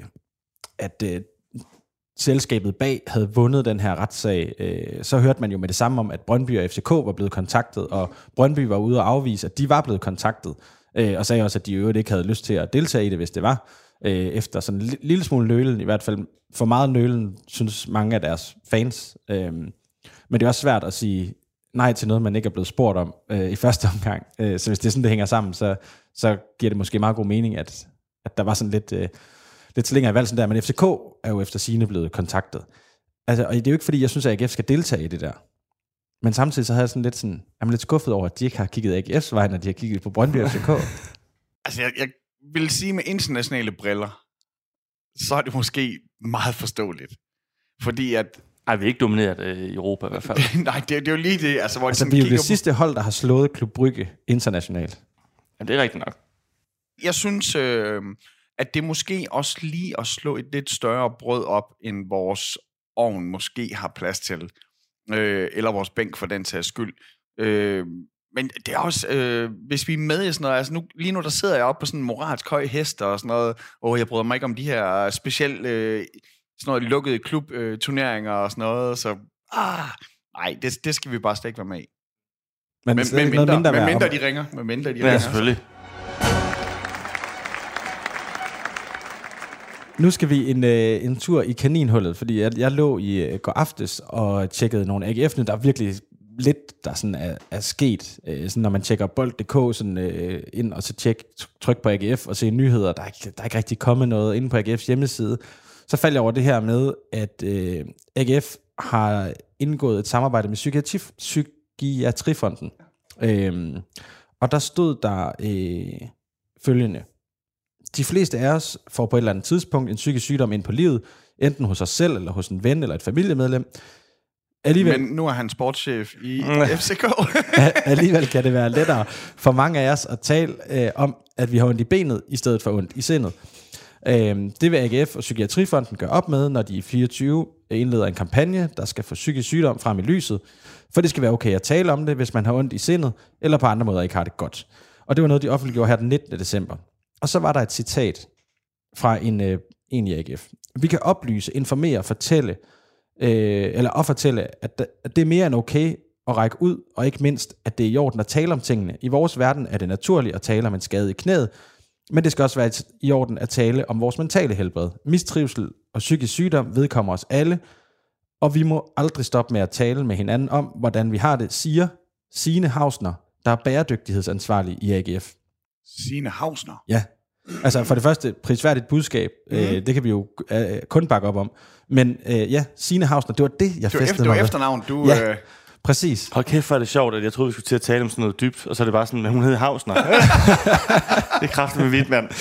at selskabet bag havde vundet den her retssag, så hørte man jo med det samme om, at Brøndby og FCK var blevet kontaktet, og Brøndby var ude og afvise, at de var blevet kontaktet, og sagde også, at de jo ikke havde lyst til at deltage i det, hvis det var. Efter sådan en lille smule nølen, i hvert fald for meget nølen, synes mange af deres fans. Men det er også svært at sige nej til noget, man ikke er blevet spurgt om i første omgang. Så hvis det er sådan, det hænger sammen, så giver det måske meget god mening, at der var sådan lidt slinger i valsen der. Men FCK er jo efter sigende blevet kontaktet. Altså, og det er jo ikke, fordi jeg synes, at AGF skal deltage i det der. Men samtidig så havde jeg sådan lidt skuffet over, at de ikke har kigget AGF's vej, når de har kigget på Brøndby og FCK. Altså, jeg vil sige, med internationale briller, så er det måske meget forståeligt. Fordi at... Ej, vi er ikke domineret i Europa i hvert fald. Nej, det er jo lige det. Altså, hvor vi er jo det sidste hold, der har slået Klub Brygge internationalt. Ja, det er rigtigt nok. Jeg synes, at det måske også lige at slå et lidt større brød op, end vores ovn måske har plads til. Eller vores bænk for den sags skyld. Men det er også, hvis vi er med i sådan noget, altså lige nu der sidder jeg oppe på sådan en moralsk høj hest og sådan noget, jeg bryder mig ikke om de her specielt sådan noget lukkede klubturneringer og sådan noget, så nej, det skal vi bare slet ikke være med i. Men mindre de ringer. Ja, selvfølgelig. Nu skal vi en tur i kaninhullet, fordi jeg lå i går aftes og tjekkede nogle AGF'ne, der er virkelig lidt, der sådan er sket. Sådan, når man tjekker bold.dk sådan, ind og så tryk på AGF og se nyheder, der er ikke rigtig kommet noget inde på AGF's hjemmeside. Så faldt jeg over det her med, at AGF har indgået et samarbejde med Psykiatrifonden. Og der stod der følgende. De fleste af os får på et eller andet tidspunkt en psykisk sygdom ind på livet, enten hos os selv, eller hos en ven, eller et familiemedlem. Men nu er han sportschef i FCK. Alligevel kan det være lettere for mange af os at tale om, at vi har ondt i benet, i stedet for ondt i sindet. Det vil AGF og Psykiatrifonden gøre op med, når de i 24 indleder en kampagne, der skal få psykisk sygdom frem i lyset. For det skal være okay at tale om det, hvis man har ondt i sindet, eller på andre måder ikke har det godt. Og det var noget, de offentliggjorde her den 19. december. Og så var der et citat fra en i AGF. Vi kan oplyse, informere, fortælle, at det er mere end okay at række ud, og ikke mindst, at det er i orden at tale om tingene. I vores verden er det naturligt at tale om en skade i knæet, men det skal også være i orden at tale om vores mentale helbred. Mistrivsel og psykisk sygdom vedkommer os alle, og vi må aldrig stoppe med at tale med hinanden om, hvordan vi har det, siger Signe Hausner, der er bæredygtighedsansvarlig i AGF. Signe Hausner? Ja. Altså for det første, prisværdigt budskab, det kan vi jo kun bakke op om. Men Signe Hausner, det var det, jeg festede mig med. Det var efternavn, du... Ja, præcis. Hold kæft, hvor er det sjovt, at jeg troede, vi skulle til at tale om sådan noget dybt, og så er det bare sådan, at hun hed Hausner. Det er kraftigt med vidt, mand.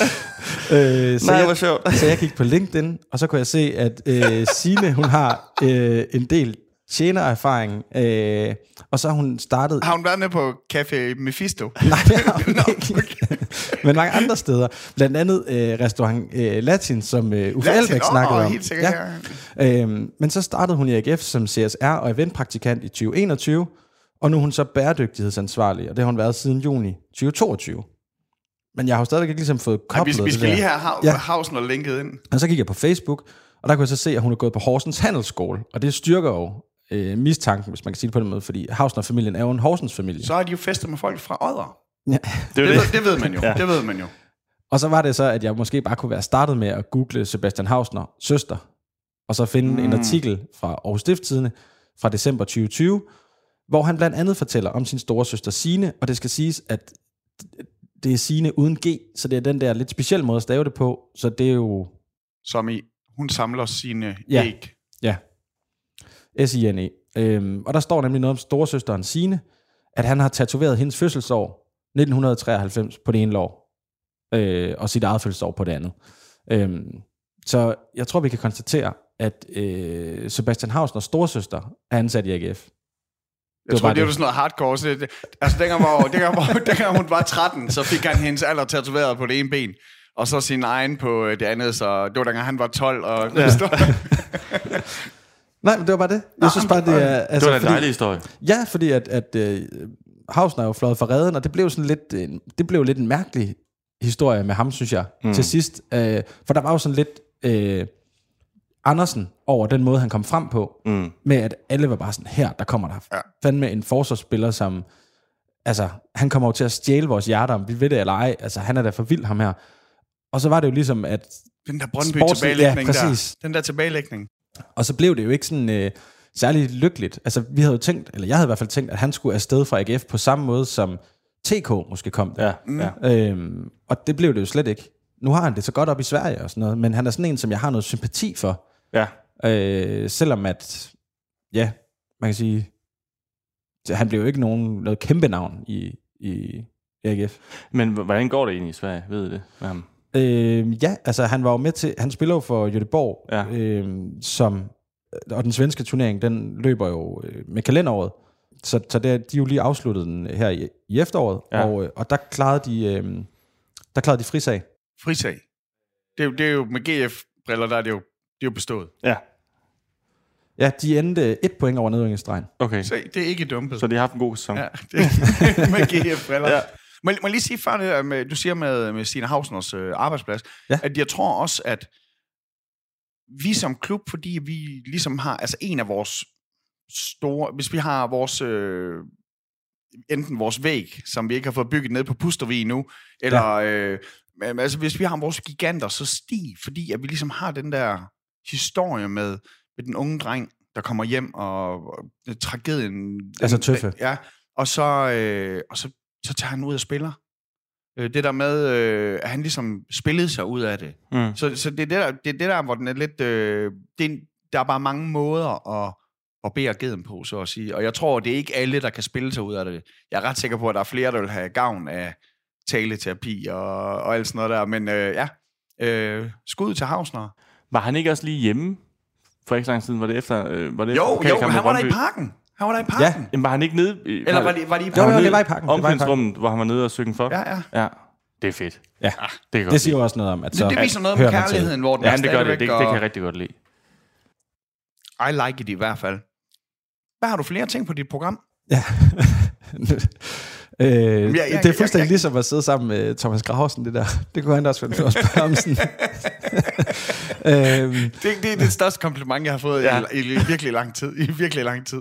Så jeg gik på LinkedIn, og så kunne jeg se, at Signe, hun har en del tjenererfaring, og så har hun startet... Har hun været med på Café Mephisto? Nej, det har hun ikke. Men mange andre steder. Blandt andet restaurant Latin, som Uffe Elbæk snakkede om. Helt sikkert, men så startede hun i AGF som CSR og eventpraktikant i 2021, og nu er hun så bæredygtighedsansvarlig, og det har hun været siden juni 2022. Men jeg har jo stadigvæk ikke ligesom fået koblet vi skal lige have Hausner linket ind. Og så gik jeg på Facebook, og der kunne jeg så se, at hun er gået på Horsens Handelsskole, og det styrker jo mistanken, hvis man kan sige det på den måde, fordi Hausner-familien er jo en Horsens-familie. Så er de jo festet med folk fra Odder. Ja. Det ved man jo. Ja. Det ved man jo. Og så var det så, at jeg måske bare kunne være startet med at google Sebastian Hausner søster, og så finde en artikel fra Aarhus Stiftstidende fra december 2020, hvor han blandt andet fortæller om sin store søster Signe, og det skal siges, at det er Signe uden G, så det er den der lidt speciel måde at stave det på, så det er jo... Som i, hun samler sine æg. Ja. S-I-N-E. Og der står nemlig noget om storesøsteren Signe, at han har tatoveret hendes fødselsår 1993 på det ene lår, og sit eget fødselsår på det andet. Så jeg tror, vi kan konstatere, at Sebastian Hausners storesøster er ansat i AGF. Jeg tror, det var sådan noget hardcore. Så altså, dengang hun var 13, så fik han hendes alder tatoveret på det ene ben, og så sin egen på det andet, så det var dengang han var 12. Og Nej, men det var bare det. Jeg synes bare, det er... Altså, det var en dejlig historie. Ja, fordi at Hausner er jo fløjet fra redden, og det blev sådan lidt en mærkelig historie med ham, synes jeg, til sidst. For der var jo sådan lidt Andersen over den måde, han kom frem på, med at alle var bare sådan, her, der kommer der fandme en forsvarsspiller, som... Altså, han kommer jo til at stjæle vores hjerter, om vi ved det eller ej. Altså, han er da for vild, ham her. Og så var det jo ligesom, at... Den der Brøndby-tilbagelægning der. Den der tilbagelægning. Og så blev det jo ikke sådan særlig lykkeligt. Altså, vi havde jo tænkt, eller jeg havde i hvert fald tænkt, at han skulle afsted fra AGF på samme måde, som TK måske kom der. Ja. Og det blev det jo slet ikke. Nu har han det så godt op i Sverige og sådan noget, men han er sådan en, som jeg har noget sympati for. Ja. Selvom at, ja, man kan sige, han blev jo ikke noget kæmpe navn i AGF. Men hvordan går det egentlig i Sverige? Ved I det med ham? Ja, altså han var jo med til, han spiller jo for Göteborg, og den svenske turnering, den løber jo med kalenderåret, så de er jo lige afsluttet den her i efteråret, og der klarede de frisag. Frisag? Det er jo med GF-briller, der er det jo bestået. Ja. Ja, de endte 1 point over nedrykningsstregen. Okay. Så det er ikke dumpet. Så de har haft en god sæson. Ja, det med GF-briller. Ja. Må jeg lige sige før det der, du siger med Stine Hausners arbejdsplads, at jeg tror også, at vi som klub, fordi vi ligesom har, altså en af vores store, hvis vi har vores, enten vores væg, som vi ikke har fået bygget ned på Pustervig nu, eller altså hvis vi har vores giganter, så stig, fordi at vi ligesom har den der historie med den unge dreng, der kommer hjem, og tragedien. Altså Tøffe. Ja, og så tager han ud og spiller. Det der med, at han ligesom spillede sig ud af det. Så det er det der, hvor den er lidt... der er bare mange måder at bære geden på, så at sige. Og jeg tror, det er ikke alle, der kan spille sig ud af det. Jeg er ret sikker på, at der er flere, der vil have gavn af taleterapi og alt sådan noget der. Men skud til Hausner. Var han ikke også lige hjemme for ikke så lang tid? Var det efter... Jo, han var der i parken. Han var der i parken. Ja, men var han ikke nede... Eller var de i parken? Det var i parken. Omklædningsrummet, hvor han var nede og synge for. Ja. Det er fedt. Ja, det siger jo også noget om, at så... Det viser noget med kærligheden, hvor den er det gør det. Det kan jeg rigtig godt lide. I like it i hvert fald. Hvad har du flere ting på dit program? Ja. Det er fuldstændig ligesom at sidde sammen med Thomas Graversen, det der. Det kunne han da også finde for at spørge om sådan. Det er det største kompliment, jeg har fået i virkelig lang tid.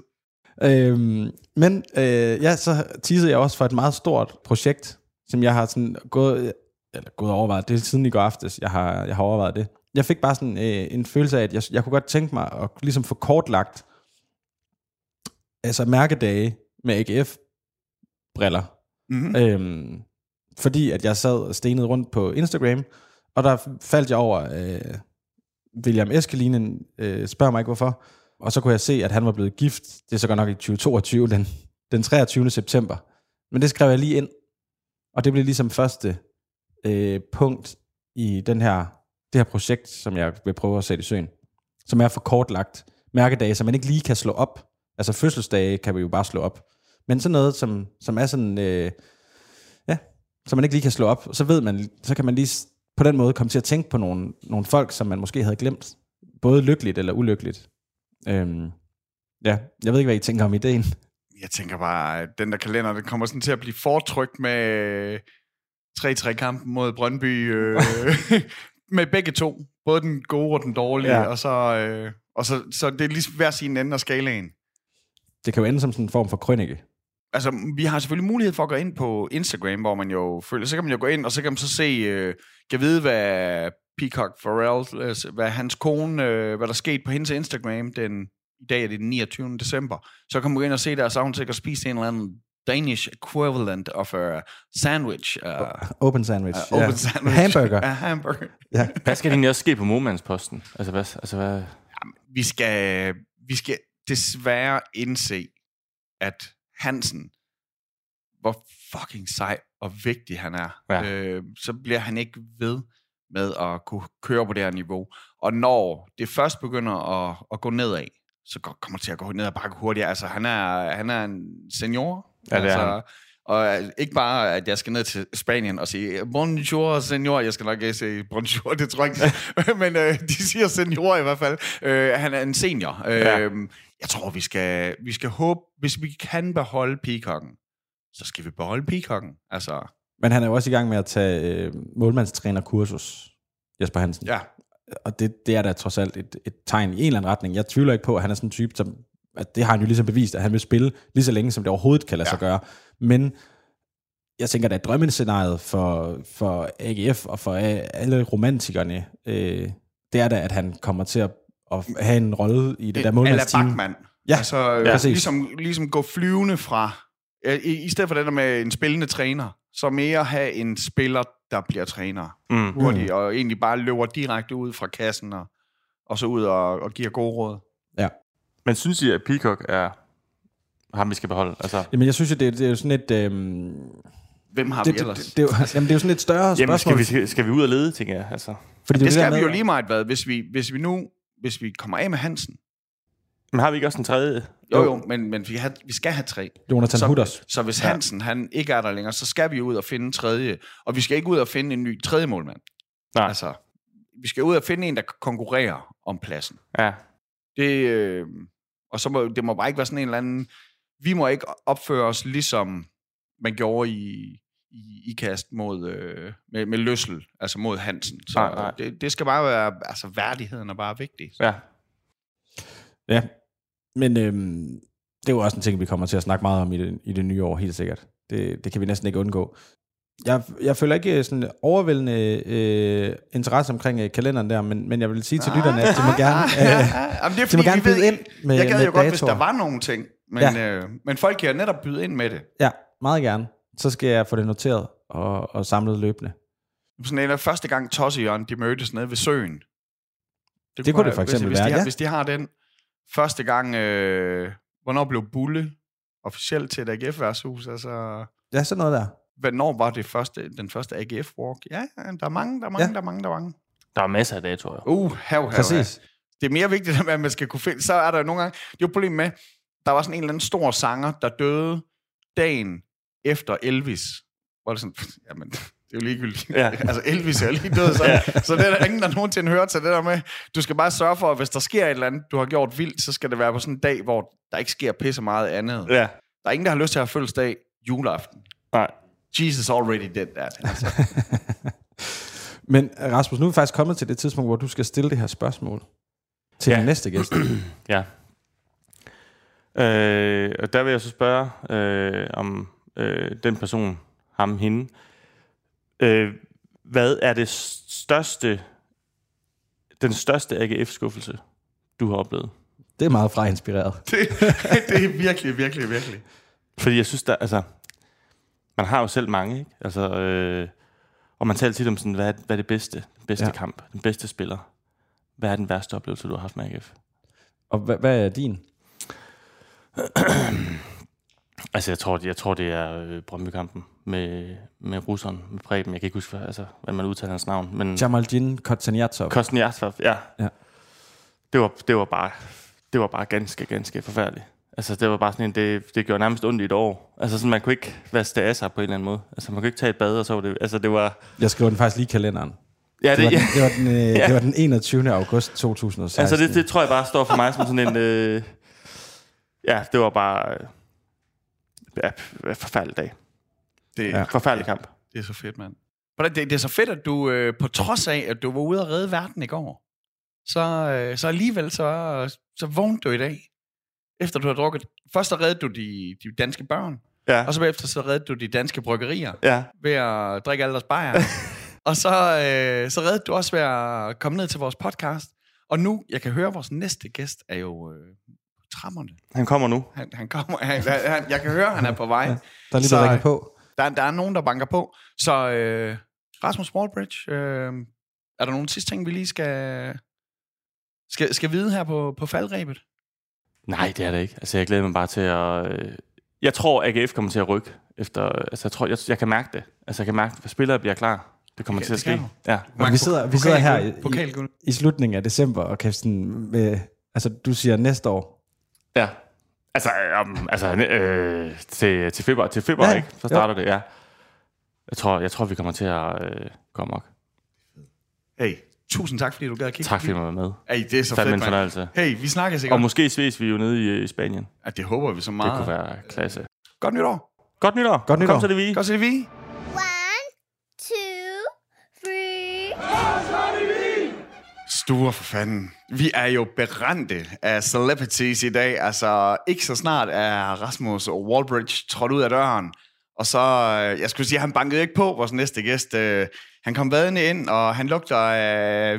Så teasede jeg også for et meget stort projekt, som jeg har sådan gået og overvejet. Det er siden i går aftes, jeg har overvejet det. Jeg fik bare sådan en følelse af, at jeg kunne godt tænke mig at ligesom få kortlagt altså mærkedage med AGF-briller. Mm-hmm. Fordi at jeg sad og stenede rundt på Instagram, og der faldt jeg over William Eskelinen, spørger mig ikke hvorfor, og så kunne jeg se, at han var blevet gift, det er så godt nok i 2022, den 23. september. Men det skrev jeg lige ind, og det blev ligesom første punkt i det her projekt, som jeg vil prøve at sætte i søen, som er for kortlagt mærkedage, som man ikke lige kan slå op. Altså fødselsdage kan vi jo bare slå op. Men sådan noget, som er sådan, som man ikke lige kan slå op, så kan man lige på den måde komme til at tænke på nogle folk, som man måske havde glemt. Både lykkeligt eller ulykkeligt. Jeg ved ikke, hvad I tænker om ideen. Jeg tænker bare, at den der kalender, den kommer sådan til at blive fortrykt med 3-3-kampen mod Brøndby. Med begge to. Både den gode og den dårlige. Og så det er lige hver sin ende af skalaen. Det kan jo ende som sådan en form for krønike. Altså, vi har selvfølgelig mulighed for at gå ind på Instagram, hvor man jo følger, så kan man jo gå ind, og så kan man så se, kan vide, hvad Peacock Farrell, hvad hans kone, hvad der skete på hendes Instagram, i dag er det den 29. december. Så kan man gå ind og se der, så hun sikkert spise en eller anden Danish equivalent of a sandwich. Open sandwich. Open sandwich. Hamburger. Hamburger. Ja. Hvad skal det egentlig også ske på Målmandsposten? Altså hvad? Jamen, vi skal desværre indse, at Hansen, hvor fucking sej og vigtig han er, så bliver han ikke ved med at kunne køre på det her niveau. Og når det først begynder at gå nedad, så kommer det til at gå ned og bakke hurtigere. Altså, han er en senior. Ja, det er han. Og ikke bare, at jeg skal ned til Spanien og sige, bonjour, senior. Jeg skal nok ikke sige bonjour, det tror jeg ikke. Men de siger senior i hvert fald. Han er en senior. Jeg tror, vi skal håbe, hvis vi kan beholde Peacocken, så skal vi beholde Peacocken. Altså. Men han er jo også i gang med at tage målmandstrænerkursus, Jesper Hansen. Ja. Og det er da trods alt et tegn i en eller anden retning. Jeg tvivler ikke på, at han er sådan en type, som, at det har han jo ligesom bevist, at han vil spille lige så længe, som det overhovedet kan lade sig gøre. Men jeg tænker, at drømmescenariet for AGF og for alle romantikerne, det er da, at han kommer til at have en rolle i det der målmandsteam. Eller Bachmann. Ja, altså, ligesom gå flyvende fra, i stedet for det der med en spillende træner, så mere have en spiller, der bliver træner hurtigt, og egentlig bare løber direkte ud fra kassen, og så ud og giver gode råd. Ja. Men synes I, at Peacock er ham, vi skal beholde? Altså. Jamen, jeg synes, at det er jo sådan et... Hvem har vi ellers? Det er jo sådan et større spørgsmål. Skal vi ud og lede, tænker jeg? Altså. Fordi det skal vi jo lige meget hvad, hvis vi kommer af med Hansen. Men har vi ikke også en tredje? Jo, men vi skal have 3. Jonathan Hutters. Så hvis Hansen han ikke er der længere, så skal vi ud og finde en tredje. Og vi skal ikke ud og finde en ny tredje målmand. Nej. Altså, vi skal ud og finde en, der konkurrerer om pladsen. Ja. Og så det må bare ikke være sådan en eller anden... Vi må ikke opføre os ligesom man gjorde i kast med Løssel, altså mod Hansen. Så nej. Det skal bare være... Altså, værdigheden er bare vigtig. Ja. Ja, men det er jo også en ting, vi kommer til at snakke meget om i det nye år, helt sikkert. Det kan vi næsten ikke undgå. Jeg føler ikke sådan overvældende interesse omkring kalenderen der, men jeg vil sige til lytterne, at de må gerne byde ind med jeg gad jo godt, datoer. hvis der var nogle ting, men folk kan netop byde ind med det. Ja, meget gerne. Så skal jeg få det noteret og samlet løbende. Sådan en første gang Tosse og Jørgen, de mødtes nede ved søen. Det kunne det for eksempel være, hvis de har den første gang, hvornår blev Bulle officielt til et AGF-værtshus? Altså, ja, sådan noget der. Hvornår var det den første AGF-walk? Ja, der er mange. Der er masser af datoer. Præcis. Det er mere vigtigt, at man skal kunne finde. Så er der nogle gange... Det er jo et problem med, der var sådan en eller anden stor sanger, der døde dagen efter Elvis. Hvor det sådan... Jamen, det er jo ligegyldigt. Ja. Altså, Elvis er jo lige død, så det er der ingen, der nogensinde hører til det der med. Du skal bare sørge for, at hvis der sker et eller andet, du har gjort vildt, så skal det være på sådan en dag, hvor der ikke sker pisse meget andet. Ja. Der er ingen, der har lyst til at have fødselsdag juleaften. Nej. Jesus already did that. Altså. Men Rasmus, nu er vi faktisk kommet til det tidspunkt, hvor du skal stille det her spørgsmål til den næste gæst. Ja. Og der vil jeg så spørge om den person, ham, hende. Hvad er den største AGF-skuffelse, du har oplevet? Det er meget fra inspireret. Det er virkelig, virkelig, virkelig. Fordi jeg synes, man har jo selv mange, ikke? Altså, og man taler tit om sådan, hvad er det bedste? Den bedste kamp, den bedste spiller. Hvad er den værste oplevelse, du har haft med AGF? Og hvad er din? Altså, jeg tror det er Brøndby-kampen med russeren, med Preben. Jeg kan ikke huske, hvordan man udtaler hans navn. Men Jamaljin Kosteniatsov. Ja. Det var bare ganske forfærdeligt. Altså, det var bare sådan det gjorde nærmest ondt i et år. Altså, sådan, man kunne ikke vaske af sig på en eller anden måde. Altså, man kunne ikke tage et bad, og så var det... Altså, det var... Jeg skrev den faktisk lige i kalenderen. Ja, det var den 21. august 2016. Altså, det tror jeg bare står for mig som sådan en... det var bare... forfærdelig dag. Forfærdelig kamp. Det er så fedt, mand. Det er så fedt, at du, på trods af, at du var ude at redde verden i går, så alligevel så vågnede du i dag, efter du har drukket. Først så reddede du de danske børn, og så bagefter så reddede du de danske bryggerier ved at drikke alle deres bajer. Og så reddede du også ved at komme ned til vores podcast. Og nu, jeg kan høre, at vores næste gæst er jo trammerne. Han kommer nu. Han kommer. Jeg kan høre, han er på vej. Ja, der er lige blevet ringet på. Der er nogen, der banker på. Så Rasmus Smallbridge, er der nogle sidste ting, vi lige skal vide her på faldrebet? Nej, det er det ikke. Altså, jeg glæder mig bare til at... Jeg tror, AGF kommer til at rykke efter... Altså, jeg tror, jeg kan mærke det. Altså, jeg kan mærke, at spillere bliver klar. Det kommer til at ske. Ja. Og vi sidder her i slutningen af december, og kan sådan... altså, du siger næste år. Ja. Til februar, ikke? Så starter det, ja. Jeg tror, vi kommer til at komme nok. Hey, tusind tak, fordi du gad at kigge. Tak, fordi du var med. Hey, det er så fedt, en fornøjelse. Hey, vi snakker sikkert. Og måske ses vi jo nede i Spanien. Ja, det håber vi så meget. Det kunne være klasse. Godt nytår. Godt nytår. Kom så det vi. Godt så det vi. 1, 2, 3. Stuer for fanden. Vi er jo berendte af celebrities i dag. Altså, ikke så snart er Rasmus Wallbridge trådt ud af døren. Og så, jeg skulle sige, han bankede ikke på vores næste gæst. Han kom vadende ind, og han lugter af...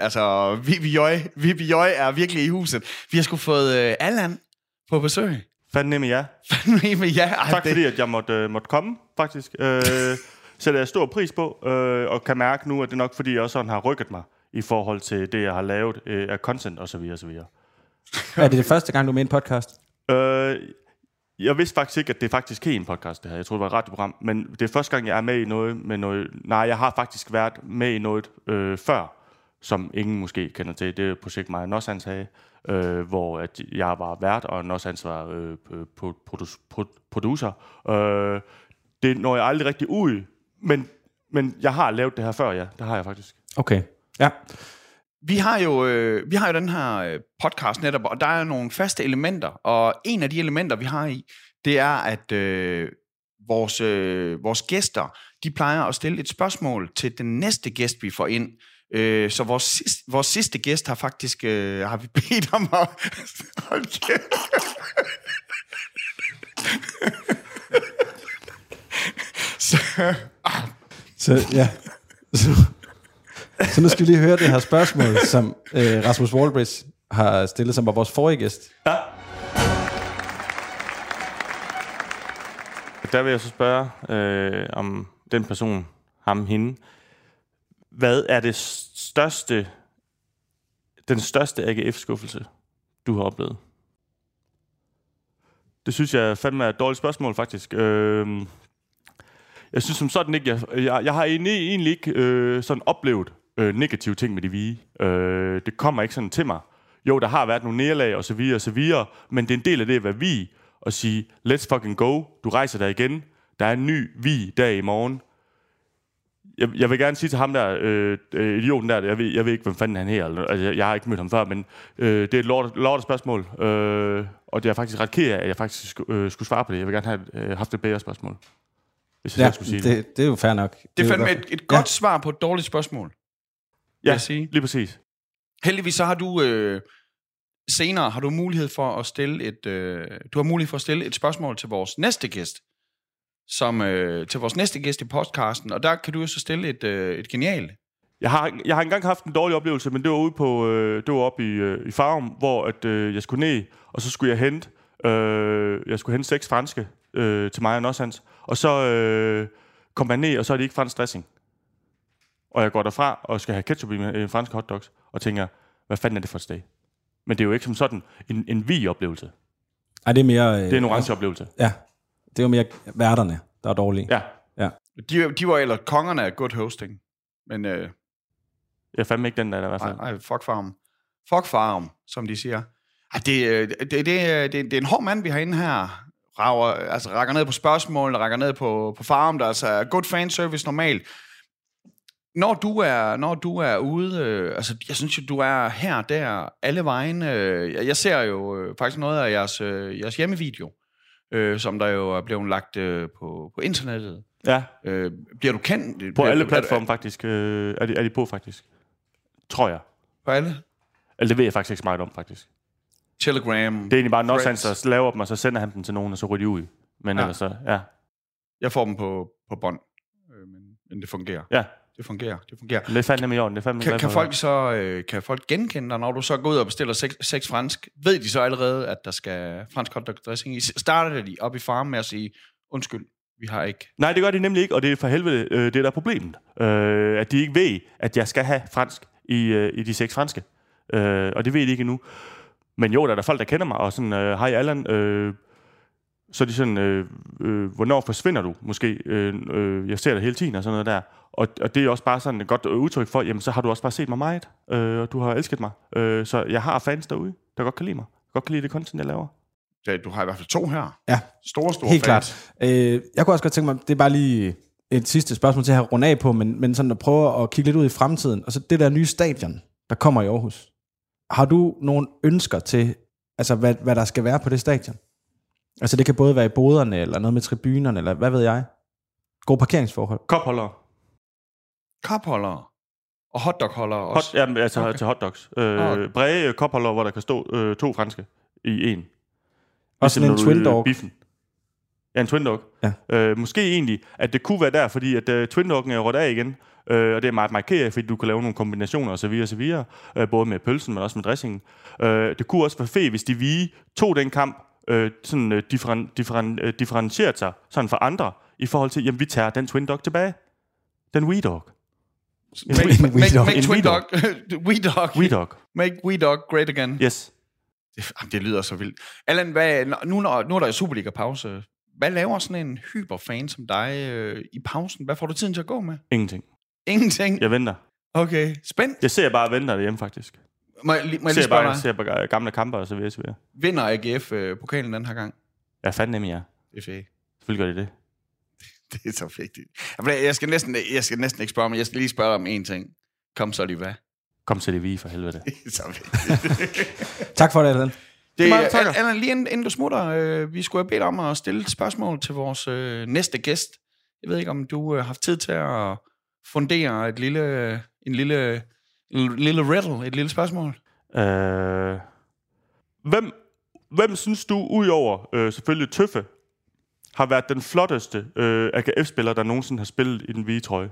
Vivi Jøj er virkelig i huset. Vi har sgu fået Allan på besøg. Fanden med jer. Tak fordi, at jeg måtte komme, faktisk. Sætter jeg stor pris på, og kan mærke nu, at det er nok fordi, jeg også sådan har rykket mig i forhold til det, jeg har lavet af content osv. Er det første gang, du er med i en podcast? Jeg vidste faktisk ikke, at det faktisk er en podcast, det her. Jeg troede, det var et radioprogram. Men det er første gang, jeg er med i noget... Nej, jeg har faktisk været med i noget før, som ingen måske kender til. Det er et projekt, mig og Nossans havde, hvor at jeg var vært, og Nossans var producer. Det når jeg aldrig rigtig ud, men jeg har lavet det her før, ja. Det har jeg faktisk. Okay, ja. Vi har jo den her podcast netop, og der er nogle faste elementer, og en af de elementer, vi har i, det er, at vores gæster, de plejer at stille et spørgsmål til den næste gæst, vi får ind. Så vores sidste gæst har faktisk har vi bedt om at... Hold kæft. Så ja. Så nu skal vi lige høre det her spørgsmål, som Rasmus Wallbridge har stillet, som var vores forrige gæst. Ja. Der vil jeg så spørge om den person, hende. Hvad er den største AGF-skuffelse, du har oplevet? Det synes jeg fandme er et dårligt spørgsmål, faktisk. Jeg synes som sådan ikke, jeg har egentlig ikke sådan oplevet negative ting med de hvide. Det kommer ikke sådan til mig. Jo, der har været nogle nederlag og så videre, men det er en del af det at være vi og sige, let's fucking go, du rejser dig igen, der er en ny vi dag i morgen. Jeg vil gerne sige til ham der, idioten der, jeg ved ikke, hvem fanden han her, altså, jeg har ikke mødt ham før, men det er et lortet spørgsmål, og det er faktisk ret ked af, at jeg faktisk skulle svare på det. Jeg vil gerne have haft et bedre spørgsmål. Hvis jeg skulle sige det er jo fair nok. Det er fandme et godt svar på et dårligt spørgsmål. Ja, lige præcis. Heldigvis så har du senere har du mulighed for at stille et spørgsmål til vores næste gæst, til vores næste gæst i podcasten, og der kan du jo så stille et genialt. Jeg har engang haft en dårlig oplevelse, men det var ude på det var oppe i Farum, hvor at jeg skulle ned, og så skulle jeg hente 6 franske til mig og Nossans, og så kom jeg ned, og så er det ikke fransk dressing. Og jeg går derfra og skal have ketchup i en fransk hotdogs, og tænker, hvad fanden er det for et sted? Men det er jo ikke som sådan en vi-oplevelse. Ej, det er mere... det er en orange oplevelse. Ja, det er jo mere værterne, der er dårlige. Ja. De var ellers kongerne af good hosting, men... Jeg fandme ikke den der i hvert fald. Nej, fuck farm. Fuck farm, som de siger. Det er en hård mand, vi har inde her. Rækker ned på spørgsmål, rækker ned på farm, der altså er good fanservice normalt. Når du er ude, jeg synes jo, du er her, der, alle vegne. Jeg ser jo faktisk noget af jeres hjemmevideo, som der jo er blevet lagt på internettet. Ja. Bliver du kendt? På alle platforme faktisk. Er de på faktisk. Tror jeg. På alle? Altså, det ved jeg faktisk ikke så meget om, faktisk. Telegram. Det er egentlig bare Nossans, der laver dem, og så sender han dem til nogen, og så ryger de ud. Men ellers så, ja. Jeg får dem på bånd, men det fungerer. Ja. Det fungerer. Det er fandme i orden. Kan folk genkende dig, når du så går ud og bestiller 6 fransk? Ved de så allerede, at der skal fransk hotdog dressing i? Starter de op i farmen med at sige, undskyld, vi har ikke? Nej, det gør de nemlig ikke, og det er for helvede det, der er problemet. At de ikke ved, at jeg skal have fransk i de 6 franske. Og det ved de ikke endnu. Men jo, der er der folk, der kender mig, og sådan, hej Allan, så er de sådan, hvornår forsvinder du måske? Jeg ser dig hele tiden og sådan noget der. Og det er også bare sådan et godt udtryk for, jamen så har du også bare set mig meget, og du har elsket mig. Så jeg har fans derude, der godt kan lide mig. Godt kan lide det content, jeg laver. Ja, du har i hvert fald 2 her. Ja. Store Helt fans. klart. Jeg kunne også godt tænke mig, det er bare lige et sidste spørgsmål til at have rundt af på, men sådan at prøve at kigge lidt ud i fremtiden. Og så det der nye stadion, der kommer i Aarhus. Har du nogle ønsker til, altså hvad der skal være på det stadion? Altså det kan både være i boderne, eller noget med tribunerne, eller hvad ved jeg? Gode parkeringsforhold. Kopholdere. Og hotdogholdere også. Jamen, altså til hotdogs. Brede kopholdere, hvor der kan stå 2 franske i en. Også sådan en twin dog. Biffen. Ja, en twin dog. Ja. Måske egentlig, at det kunne være der, fordi at twin doggen er rådt af igen. Og det er meget markeret, fordi du kan lave nogle kombinationer og så videre, både med pølsen, men også med dressingen. Det kunne også være fedt, hvis de tog den kamp, sådan differentieret sig sådan for andre, i forhold til, jamen vi tager den twin dog tilbage. Den wee dog. Make twin dog. We dog. Make we dog great again. Yes. Det lyder så vildt. Allan, nu er der jo Superliga-pause. Hvad laver sådan en hyperfan som dig i pausen? Hvad får du tiden til at gå med? Ingenting. Ingenting? Jeg venter. Okay, spændt. Jeg ser bare og venter derhjemme, faktisk. Må jeg lige spørge dig? Jeg ser bare gamle kamper og så videre. Vinder AGF pokalen den her gang? Ja, fandme nemlig, ja. FA. Selvfølgelig gør det det. Det er så vigtigt. Jeg skal næsten ikke spørge, men jeg skal lige spørge om en ting. Kom så lige hvad? Kom så det vi for helvede. Det er så vigtigt. Tak for det, Allan. Allan, lige inden du smutter, vi skulle have bedt om at stille et spørgsmål til vores næste gæst. Jeg ved ikke, om du har haft tid til at fundere en lille riddle, et lille spørgsmål. Hvem synes du, udover selvfølgelig Tøffe, har været den flotteste AGF-spiller, der nogensinde har spillet i den hvide trøje?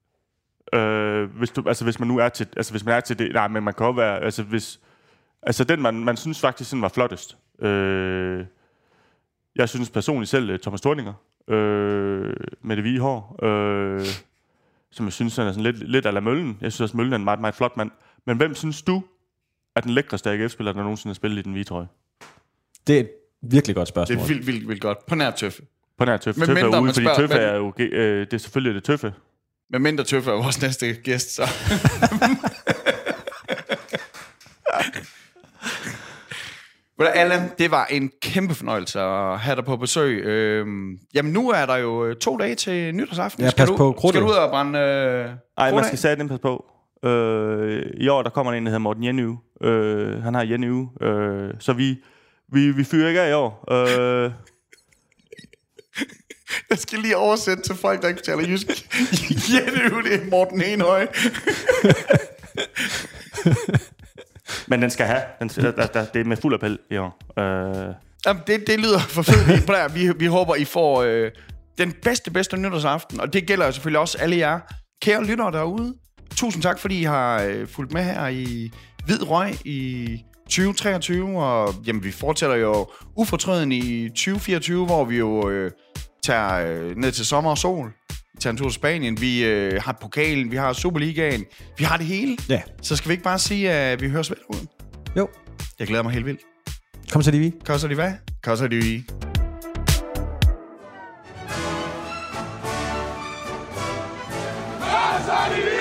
Hvis man nu er til, hvis man er til det, nej, men man kan også være, den man synes faktisk sådan var flottest. Jeg synes personligt selv Thomas Thorninger med det hvide hår, som jeg synes han er sådan lidt a la Møllen. Jeg synes også Møllen er en meget, meget flot mand. Men hvem synes du er den lækreste AGF-spiller, der nogensinde har spillet i den hvide trøje? Det er et virkelig godt spørgsmål. Det er vildt godt. På nær Tøffe. Tøffe er ude, fordi Tøffe er jo... det er selvfølgelig det Tøffe. Men mindre Tøffe er vores næste gæst, så... Allan, det var en kæmpe fornøjelse at have dig på besøg. Jamen, nu er der jo 2 dage til nytårsaften. Ja, pas på krudtet. Skal du ud og brænde nej, man skal sætte den pas på. I år, der kommer en, der hedder Morten Jenny. Han har Jenny. Så vi fyrer ikke af i år. Jeg skal lige oversætte til folk, der ikke taler jysk. Jenny, det er Morten Enhøj. Men den skal have. Det er med fuld appel i år. Jamen, det lyder for fedt. Vi håber, I får den bedste nytårsaften. Og det gælder jo selvfølgelig også alle jer kære lyttere derude. Tusind tak, fordi I har fulgt med her i Hvid Røg i 2023. Og jamen, vi fortsætter jo ufortrøden i 2024, hvor vi jo tager ned til sommer og sol. Vi tager en tur til Spanien. Vi har pokalen, vi har Superligaen. Vi har det hele. Ja. Så skal vi ikke bare sige, at vi høres vel ud? Jo. Jeg glæder mig helt vildt. Kom så, Divi. Kom så, Divi. Kom så, Divi. Kom så, Divi.